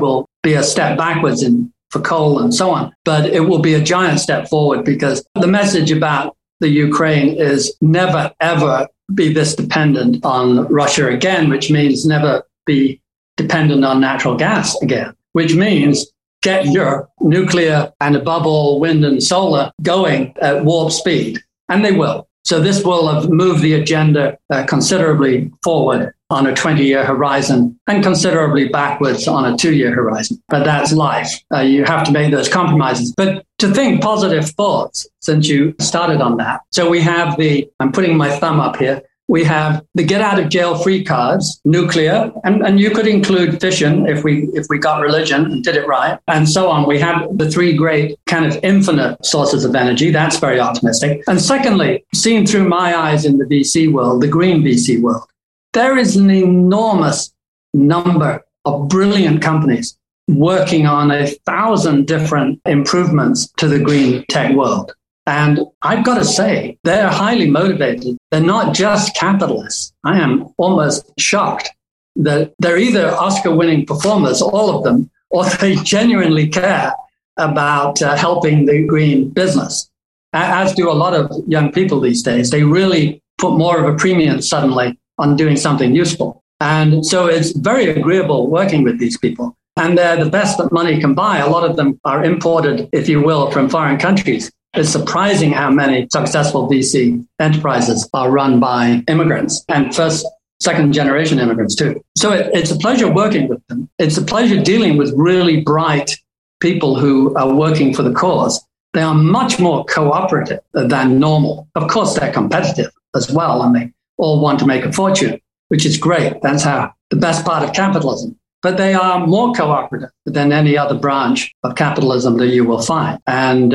[SPEAKER 3] be a step backwards for coal and so on, but it will be a giant step forward, because the message about the Ukraine is never, ever be this dependent on Russia again, which means never be dependent on natural gas again, which means get your nuclear and above all wind and solar going at warp speed. And they will. So this will have moved the agenda considerably forward on a 20-year horizon and considerably backwards on a 2-year horizon. But that's life. You have to make those compromises. But to think positive thoughts, since you started on that. So we have I'm putting my thumb up here, we have the get out of jail free cards, nuclear, and you could include fission if we got religion and did it right, and so on. We have the 3 great kind of infinite sources of energy. That's very optimistic. And secondly, seen through my eyes in the VC world, the green VC world, there is an enormous number of brilliant companies working on 1,000 different improvements to the green tech world. And I've got to say, they're highly motivated. They're not just capitalists. I am almost shocked that they're either Oscar-winning performers, all of them, or they genuinely care about helping the green business, as do a lot of young people these days. They really put more of a premium suddenly on doing something useful. And so it's very agreeable working with these people. And they're the best that money can buy. A lot of them are imported, if you will, from foreign countries. It's surprising how many successful VC enterprises are run by immigrants, and first, second generation immigrants too. So it's a pleasure working with them. It's a pleasure dealing with really bright people who are working for the cause. They are much more cooperative than normal. Of course, they're competitive as well, and they all want to make a fortune, which is great. That's how the best part of capitalism. But they are more cooperative than any other branch of capitalism that you will find. And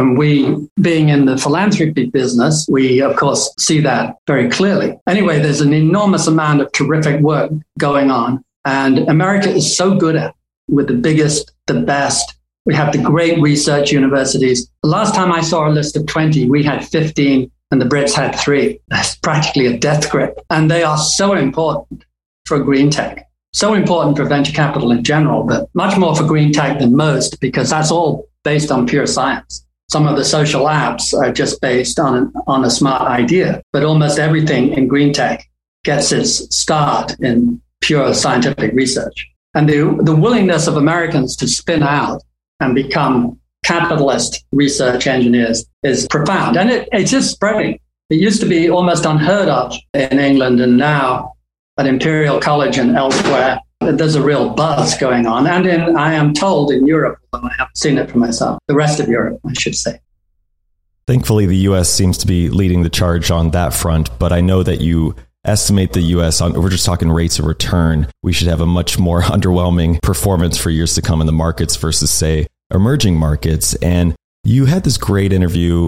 [SPEAKER 3] we, being in the philanthropy business, we, of course, see that very clearly. Anyway, there's an enormous amount of terrific work going on. And America is so good at it, with the biggest, the best. We have the great research universities. The last time I saw a list of 20, we had 15 and the Brits had 3. That's practically a death grip. And they are so important for green tech. So important for venture capital in general, but much more for green tech than most, because that's all based on pure science. Some of the social apps are just based on a smart idea, but almost everything in green tech gets its start in pure scientific research. And the willingness of Americans to spin out and become capitalist research engineers is profound. And it's just spreading. It used to be almost unheard of in England, and now at Imperial College and elsewhere, there's a real buzz going on. And I am told in Europe, although I haven't seen it for myself, the rest of Europe, I should say.
[SPEAKER 2] Thankfully, the U.S. seems to be leading the charge on that front, but I know that you estimate the U.S. we're just talking rates of return. We should have a much more underwhelming performance for years to come in the markets versus, say, emerging markets. And you had this great interview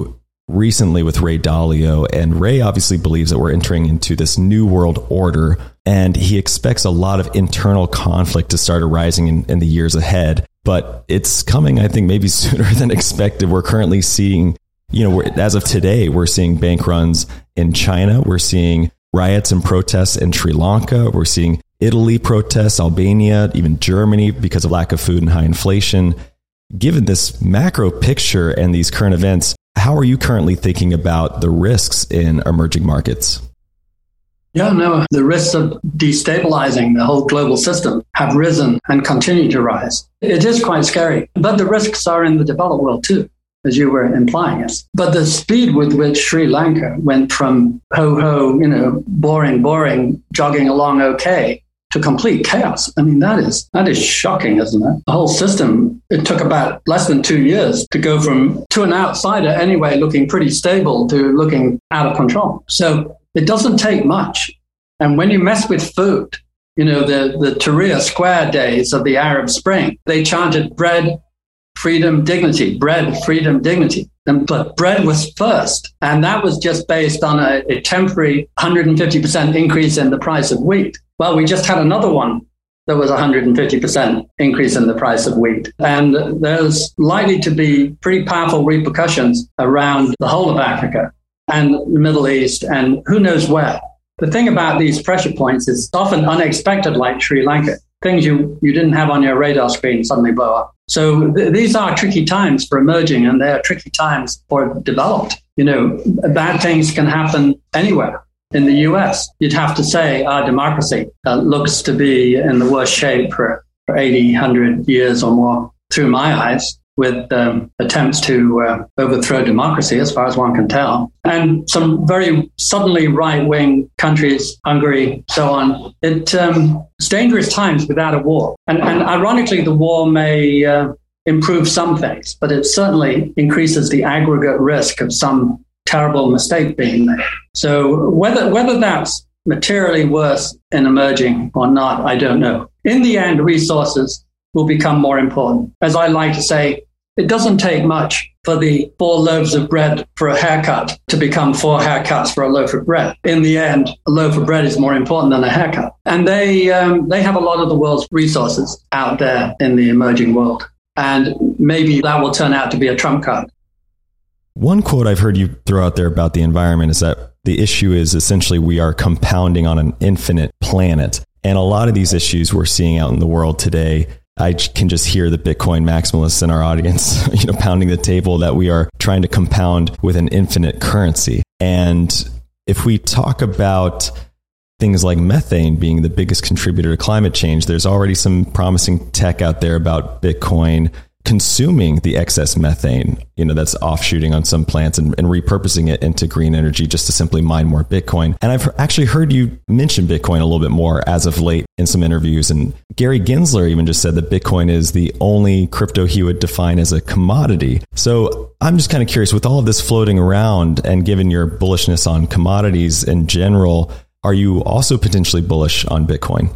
[SPEAKER 2] recently with Ray Dalio, and Ray obviously believes that we're entering into this new world order, and he expects a lot of internal conflict to start arising in the years ahead. But it's coming, I think, maybe sooner than expected. We're currently seeing, as of today, we're seeing bank runs in China. We're seeing riots and protests in Sri Lanka. We're seeing Italy protests, Albania, even Germany because of lack of food and high inflation. Given this macro picture and these current events, how are you currently thinking about the risks in emerging markets?
[SPEAKER 3] Yeah, no, the risks of destabilizing the whole global system have risen and continue to rise. It is quite scary, but the risks are in the developed world too, as you were implying it. But the speed with which Sri Lanka went from boring, jogging along okay, to complete chaos. I mean, that is shocking, isn't it? The whole system, it took about less than 2 years to go from, to an outsider anyway, looking pretty stable to looking out of control. So it doesn't take much. And when you mess with food, the Tahrir Square days of the Arab Spring, they chanted bread, freedom, dignity, bread, freedom, dignity. But bread was first. And that was just based on a temporary 150% increase in the price of wheat. Well, we just had another one that was 150% increase in the price of wheat. And there's likely to be pretty powerful repercussions around the whole of Africa and the Middle East and who knows where. The thing about these pressure points is often unexpected, like Sri Lanka. Things you didn't have on your radar screen suddenly blow up. So these are tricky times for emerging, and they're tricky times for developed. Bad things can happen anywhere. In the US, you'd have to say our democracy looks to be in the worst shape for 80, 100 years or more through my eyes, with attempts to overthrow democracy, as far as one can tell. And some very suddenly right-wing countries, Hungary, so on. It's dangerous times without a war. And ironically, the war may improve some things, but it certainly increases the aggregate risk of some terrible mistake being made. So whether that's materially worse in emerging or not, I don't know. In the end, resources will become more important. As I like to say, it doesn't take much for the 4 loaves of bread for a haircut to become 4 haircuts for a loaf of bread. In the end, a loaf of bread is more important than a haircut. And they have a lot of the world's resources out there in the emerging world. And maybe that will turn out to be a trump card.
[SPEAKER 2] One quote I've heard you throw out there about the environment is that the issue is essentially we are compounding on an infinite planet. And a lot of these issues we're seeing out in the world today, I can just hear the Bitcoin maximalists in our audience, pounding the table that we are trying to compound with an infinite currency. And if we talk about things like methane being the biggest contributor to climate change, there's already some promising tech out there about Bitcoin consuming the excess methane, that's offshooting on some plants and repurposing it into green energy just to simply mine more Bitcoin. And I've actually heard you mention Bitcoin a little bit more as of late in some interviews. And Gary Gensler even just said that Bitcoin is the only crypto he would define as a commodity. So I'm just kind of curious, with all of this floating around and given your bullishness on commodities in general, are you also potentially bullish on Bitcoin?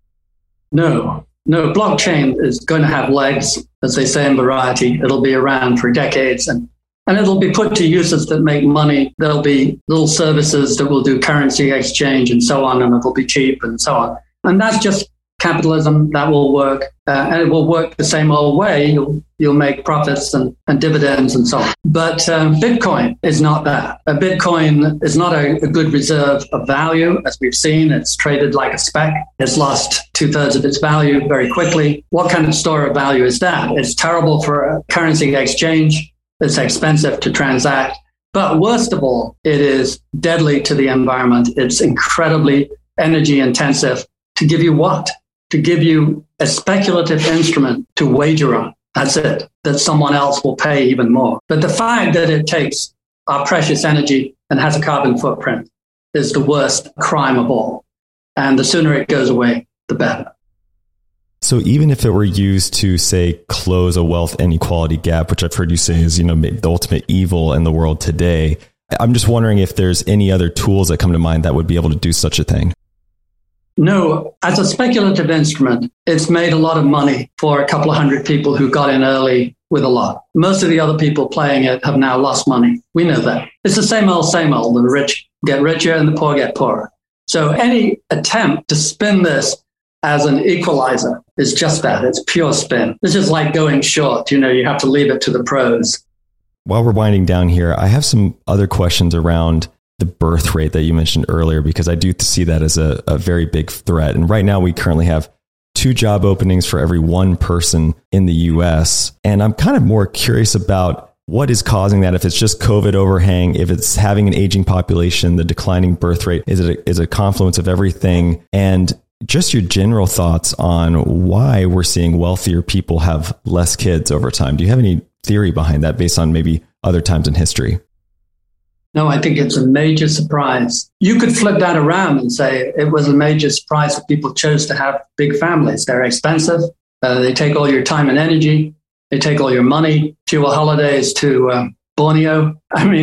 [SPEAKER 2] No, blockchain is going to have legs, as they say in Variety. It'll be around for decades and it'll be put to uses that make money. There'll be little services that will do currency exchange and so on, and it'll be cheap and so on. And that's just capitalism. That will work. And it will work the same old way. You'll make profits and dividends and so on. But Bitcoin is not that. Bitcoin is not a good reserve of value. As we've seen, it's traded like a speck. It's lost 2/3 of its value very quickly. What kind of store of value is that? It's terrible for a currency exchange. It's expensive to transact. But worst of all, it is deadly to the environment. It's incredibly energy intensive. To give you what? To give you a speculative instrument to wager on. That's it. That someone else will pay even more. But the fact that it takes our precious energy and has a carbon footprint is the worst crime of all. And the sooner it goes away, the better. So even if it were used to, say, close a wealth inequality gap, which I've heard you say is, the ultimate evil in the world today, I'm just wondering if there's any other tools that come to mind that would be able to do such a thing.
[SPEAKER 3] No, as a speculative instrument, it's made a lot of money for a couple of hundred people who got in early with a lot. Most of the other people playing it have now lost money. We know that. It's the same old, same old. The rich get richer and the poor get poorer. So any attempt to spin this as an equalizer is just that. It's pure spin. It's just like going short. You have to leave it to the pros.
[SPEAKER 2] While we're winding down here, I have some other questions around the birth rate that you mentioned earlier, because I do see that as a very big threat. And right now we currently have 2 job openings for every 1 person in the US. And I'm kind of more curious about what is causing that. If it's just COVID overhang, if it's having an aging population, the declining birth rate, is it a confluence of everything? And just your general thoughts on why we're seeing wealthier people have less kids over time. Do you have any theory behind that based on maybe other times in history?
[SPEAKER 3] No, I think it's a major surprise. You could flip that around and say it was a major surprise that people chose to have big families. They're expensive. They take all your time and energy. They take all your money, fewer holidays to Borneo.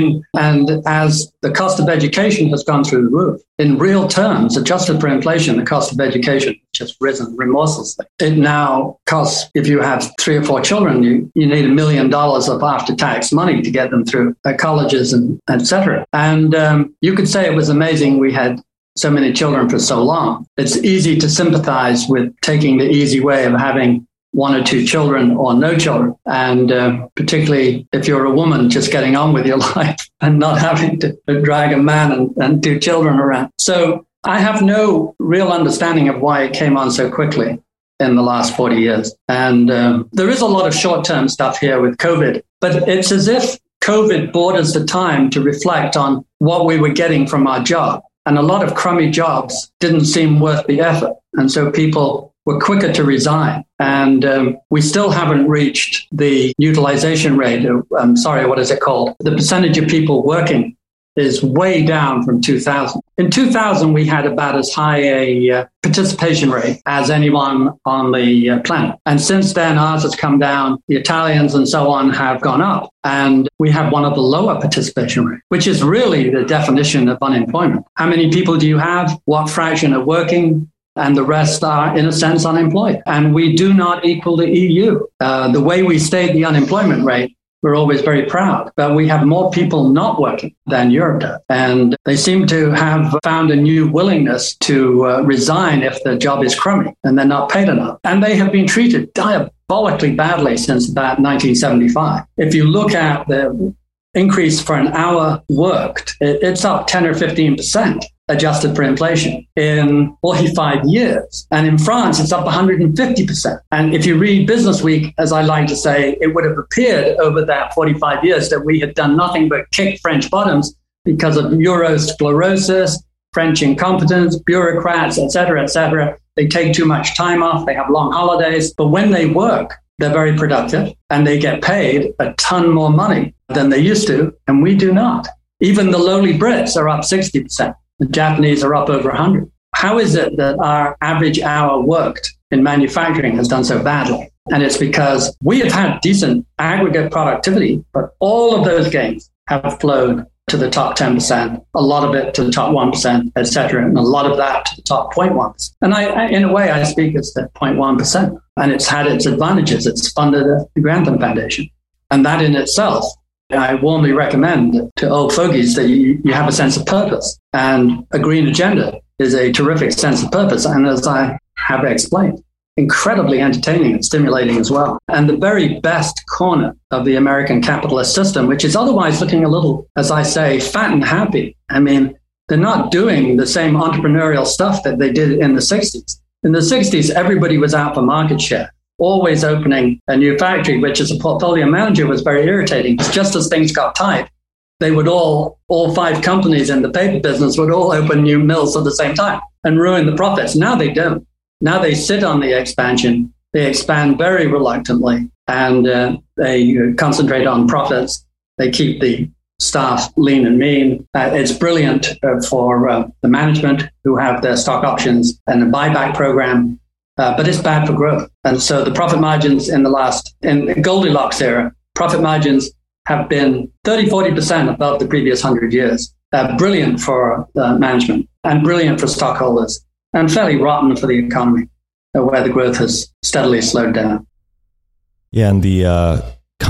[SPEAKER 3] And as the cost of education has gone through the roof, in real terms, adjusted for inflation, the cost of education has just risen remorselessly. It now costs, if you have 3 or 4 children, you need $1 million of after-tax money to get them through colleges and et cetera. And you could say it was amazing we had so many children for so long. It's easy to sympathize with taking the easy way of having 1 or 2 children or no children. And particularly if you're a woman, just getting on with your life and not having to drag a man and 2 children around. So I have no real understanding of why it came on so quickly in the last 40 years. And there is a lot of short-term stuff here with COVID, but it's as if COVID bought us the time to reflect on what we were getting from our job. And a lot of crummy jobs didn't seem worth the effort. And so people were quicker to resign. And we still haven't reached the utilization rate. What is it called? The percentage of people working is way down from 2000. In 2000, we had about as high a participation rate as anyone on the planet. And since then, ours has come down. The Italians and so on have gone up. And we have one of the lower participation rates, which is really the definition of unemployment. How many people do you have? What fraction are working? And the rest are, in a sense, unemployed. And we do not equal the EU. The way we state the unemployment rate, we're always very proud, but we have more people not working than Europe does. And they seem to have found a new willingness to resign if the job is crummy and they're not paid enough. And they have been treated diabolically badly since about 1975. If you look at the increase for an hour worked, it's up 10 or 15%. Adjusted for inflation in 45 years. And in France, it's up 150%. And if you read Business Week, as I like to say, it would have appeared over that 45 years that we had done nothing but kick French bottoms because of Eurosclerosis, French incompetence, bureaucrats, et cetera, They take too much time off. They have long holidays. But when they work, they're very productive and they get paid a ton more money than they used to. And we do not. Even the lowly Brits are up 60%. The Japanese are up over 100. How is it that our average hour worked in manufacturing has done so badly? And it's because we have had decent aggregate productivity, but all of those gains have flowed to the top 10%, a lot of it to the top 1%, et cetera, and a lot of that to the top 0.1%. And in a way, I speak as the 0.1%. And it's had its advantages. It's funded the Grantham Foundation. And that in itself, I warmly recommend to old fogies that you have a sense of purpose. And a green agenda is a terrific sense of purpose. And as I have explained, incredibly entertaining and stimulating as well. And the very best corner of the American capitalist system, which is otherwise looking a little, as I say, fat and happy. I mean, they're not doing the same entrepreneurial stuff that they did in the 60s. In the 60s, everybody was out for market share. Always opening a new factory, which as a portfolio manager was very irritating. Just as things got tight, they would all 5 companies in the paper business would all open new mills at the same time and ruin the profits. Now they don't. Now they sit on the expansion. They expand very reluctantly and they concentrate on profits. They keep the staff lean and mean. It's brilliant for the management who have their stock options and the buyback program. But it's bad for growth. And so the profit margins in the Goldilocks era, profit margins have been 30-40% above the previous 100 years. Brilliant for management and brilliant for stockholders and fairly rotten for the economy, where the growth has steadily slowed down.
[SPEAKER 2] Yeah, and the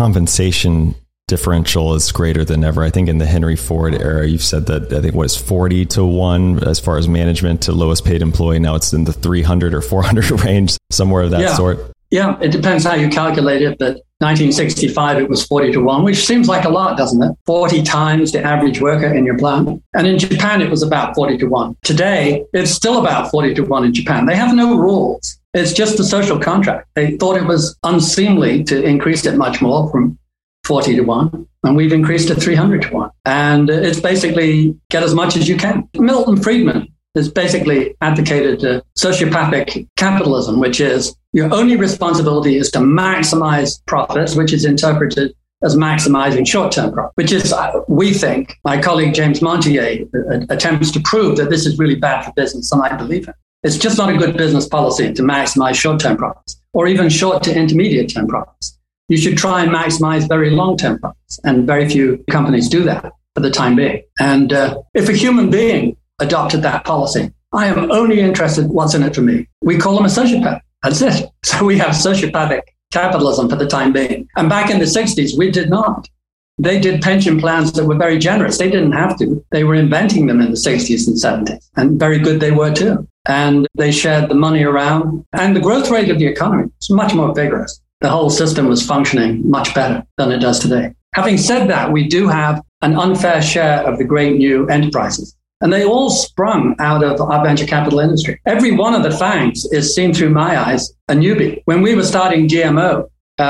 [SPEAKER 2] compensation differential is greater than ever. I think in the Henry Ford era, you've said that, I think, what is 40 to 1 as far as management to lowest paid employee. Now it's in the 300 or 400 range, somewhere of that sort.
[SPEAKER 3] Yeah, it depends how you calculate it, but 1965, it was 40 to 1, which seems like a lot, doesn't it? 40 times the average worker in your plant. And in Japan, it was about 40 to 1. Today, it's still about 40 to 1 in Japan. They have no rules. It's just a social contract. They thought it was unseemly to increase it much more from 40 to 1, and we've increased it 300 to 1. And it's basically get as much as you can. Milton Friedman has basically advocated sociopathic capitalism, which is your only responsibility is to maximize profits, which is interpreted as maximizing short-term profit, which is, we think, my colleague James Montier attempts to prove that this is really bad for business, and I believe it. It's just not a good business policy to maximize short-term profits, or even short to intermediate-term profits. You should try and maximize very long-term profits, and very few companies do that for the time being. And if a human being adopted that policy, I am only interested in what's in it for me. We call them a sociopath. That's it. So we have sociopathic capitalism for the time being. And back in the 60s, we did not. They did pension plans that were very generous. They didn't have to. They were inventing them in the 60s and 70s. And very good they were too. And they shared the money around. And the growth rate of the economy was much more vigorous. The whole system was functioning much better than it does today. Having said that, we do have an unfair share of the great new enterprises. And they all sprung out of our venture capital industry. Every one of the FANGs is, seen through my eyes, a newbie. When we were starting GMO,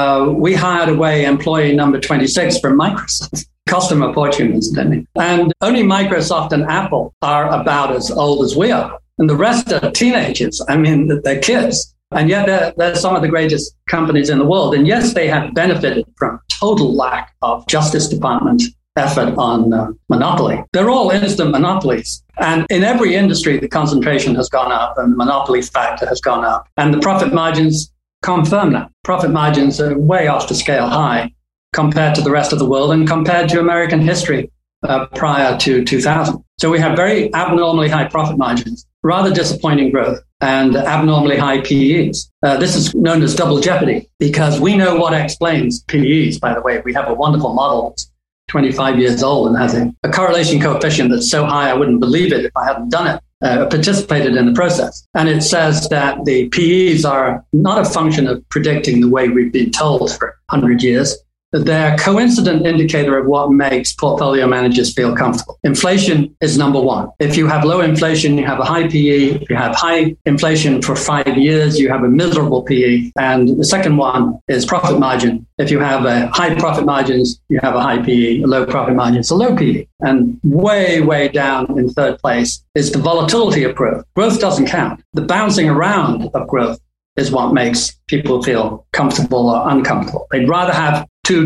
[SPEAKER 3] we hired away employee number 26 from Microsoft. Cost them a fortune, incidentally. And only Microsoft and Apple are about as old as we are. And the rest are teenagers. I mean, they're kids. And yet they're some of the greatest companies in the world. And yes, they have benefited from total lack of Justice Department effort on monopoly. They're all instant monopolies. And in every industry, the concentration has gone up and the monopoly factor has gone up. And the profit margins confirm that. Profit margins are way off the scale high compared to the rest of the world and compared to American history prior to 2000. So we have very abnormally high profit margins, rather disappointing growth, and abnormally high PEs. This is known as double jeopardy because we know what explains PEs, by the way. We have a wonderful model that's 25 years old and has a correlation coefficient that's so high I wouldn't believe it if I hadn't done it, participated in the process. And it says that the PEs are not a function of predicting the way we've been told for 100 years. They're a coincident indicator of what makes portfolio managers feel comfortable. Inflation is number one. If you have low inflation, you have a high PE. If you have high inflation for 5 years, you have a miserable PE. And the second one is profit margin. If you have high profit margins, you have a high PE. Low profit margins, a low PE. And way, way down in third place is the volatility of growth. Growth doesn't count. The bouncing around of growth is what makes people feel comfortable or uncomfortable. They'd rather have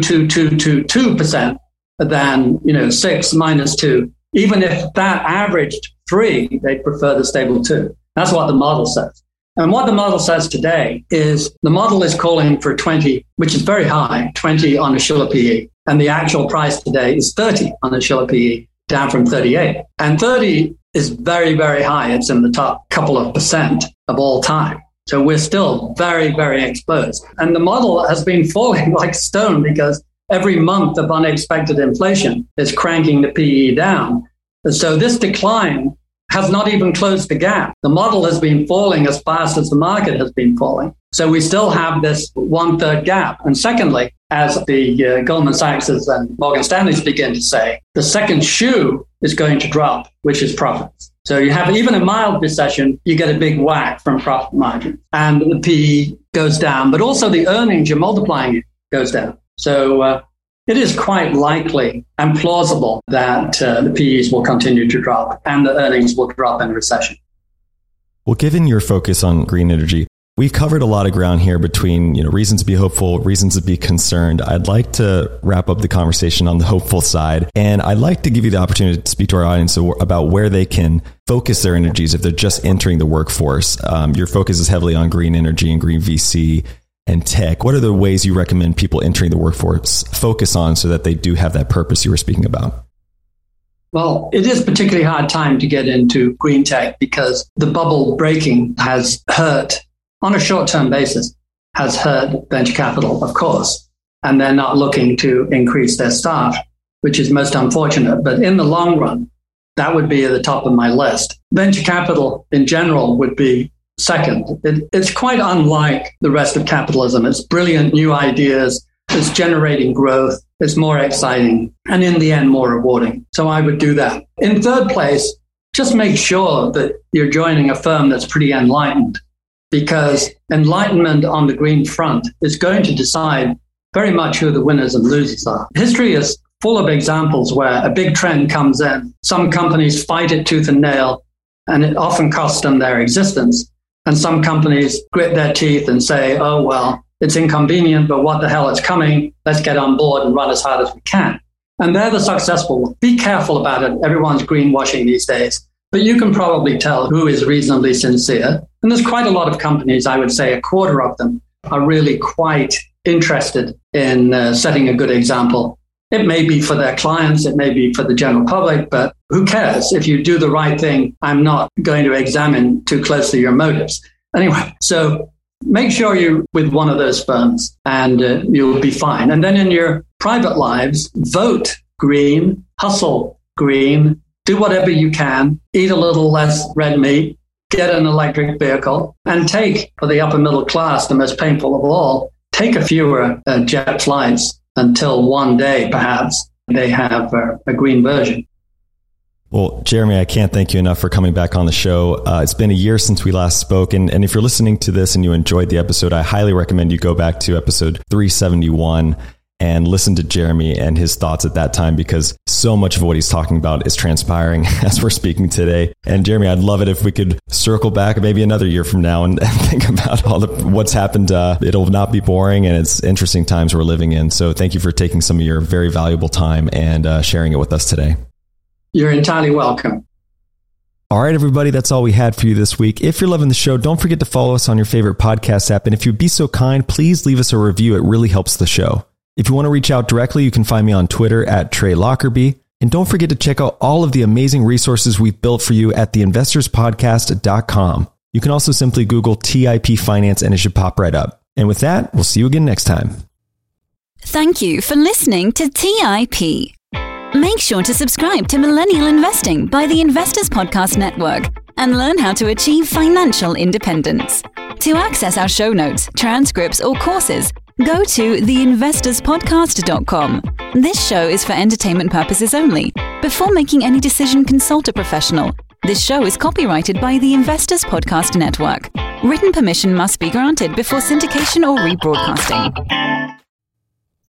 [SPEAKER 3] 2% than 6 minus 2. Even if that averaged 3, they'd prefer the stable 2. That's what the model says. And what the model says today is the model is calling for 20, which is very high, 20 on a Shiller PE. And the actual price today is 30 on a Shiller PE, down from 38. And 30 is very, very high. It's in the top couple of percent of all time. So we're still very, very exposed. And the model has been falling like stone because every month of unexpected inflation is cranking the PE down. And so this decline has not even closed the gap. The model has been falling as fast as the market has been falling. So we still have this 1/3 gap. And secondly, as the Goldman Sachs and Morgan Stanley's begin to say, the second shoe is going to drop, which is profits. So you have even a mild recession, you get a big whack from profit margin and the PE goes down, but also the earnings, you're multiplying it, goes down. So it is quite likely and plausible that the PEs will continue to drop and the earnings will drop in a recession.
[SPEAKER 2] Well, given your focus on green energy, we've covered a lot of ground here between, reasons to be hopeful, reasons to be concerned. I'd like to wrap up the conversation on the hopeful side. And I'd like to give you the opportunity to speak to our audience about where they can focus their energies if they're just entering the workforce. Your focus is heavily on green energy and green VC and tech. What are the ways you recommend people entering the workforce focus on so that they do have that purpose you were speaking about?
[SPEAKER 3] Well, it is a particularly hard time to get into green tech because the bubble breaking has hurt on a short-term basis, has hurt venture capital, of course. and they're not looking to increase their staff, which is most unfortunate. But in the long run, that would be at the top of my list. Venture capital in general would be second. It's quite unlike the rest of capitalism. It's brilliant new ideas. It's generating growth. It's more exciting and in the end, more rewarding. So I would do that. In third place, just make sure that you're joining a firm that's pretty enlightened, because enlightenment on the green front is going to decide very much who the winners and losers are. History is full of examples where a big trend comes in. Some companies fight it tooth and nail, and it often costs them their existence. And some companies grit their teeth and say, oh, well, it's inconvenient, but what the hell, it's coming. Let's get on board and run as hard as we can. And they're the successful ones. Be careful about it. Everyone's greenwashing these days. But you can probably tell who is reasonably sincere. And there's quite a lot of companies, I would say a quarter of them, are really quite interested in setting a good example. It may be for their clients, it may be for the general public, but who cares? If you do the right thing, I'm not going to examine too closely your motives. Anyway, so make sure you're with one of those firms and you'll be fine. And then in your private lives, vote green, hustle green, do whatever you can, eat a little less red meat, get an electric vehicle, and take, for the upper middle class, the most painful of all, take a fewer jet flights until one day, perhaps, they have a green version.
[SPEAKER 2] Well, Jeremy, I can't thank you enough for coming back on the show. It's been a year since we last spoke. And if you're listening to this and you enjoyed the episode, I highly recommend you go back to episode 371 and listen to Jeremy and his thoughts at that time, because so much of what he's talking about is transpiring as we're speaking today. And Jeremy, I'd love it if we could circle back maybe another year from now and think about all what's happened. It'll not be boring, and it's interesting times we're living in. So thank you for taking some of your very valuable time and sharing it with us today.
[SPEAKER 3] You're entirely welcome.
[SPEAKER 2] All right, everybody, that's all we had for you this week. If you're loving the show, don't forget to follow us on your favorite podcast app. And if you'd be so kind, please leave us a review. It really helps the show. If you want to reach out directly, you can find me on Twitter at Trey Lockerbie. And don't forget to check out all of the amazing resources we've built for you at theinvestorspodcast.com. You can also simply Google TIP Finance and it should pop right up. And with that, we'll see you again next time.
[SPEAKER 1] Thank you for listening to TIP. Make sure to subscribe to Millennial Investing by the Investors Podcast Network and learn how to achieve financial independence. To access our show notes, transcripts, or courses, go to theinvestorspodcast.com. This show is for entertainment purposes only. Before making any decision, consult a professional. This show is copyrighted by the Investors Podcast Network. Written permission must be granted before syndication or rebroadcasting.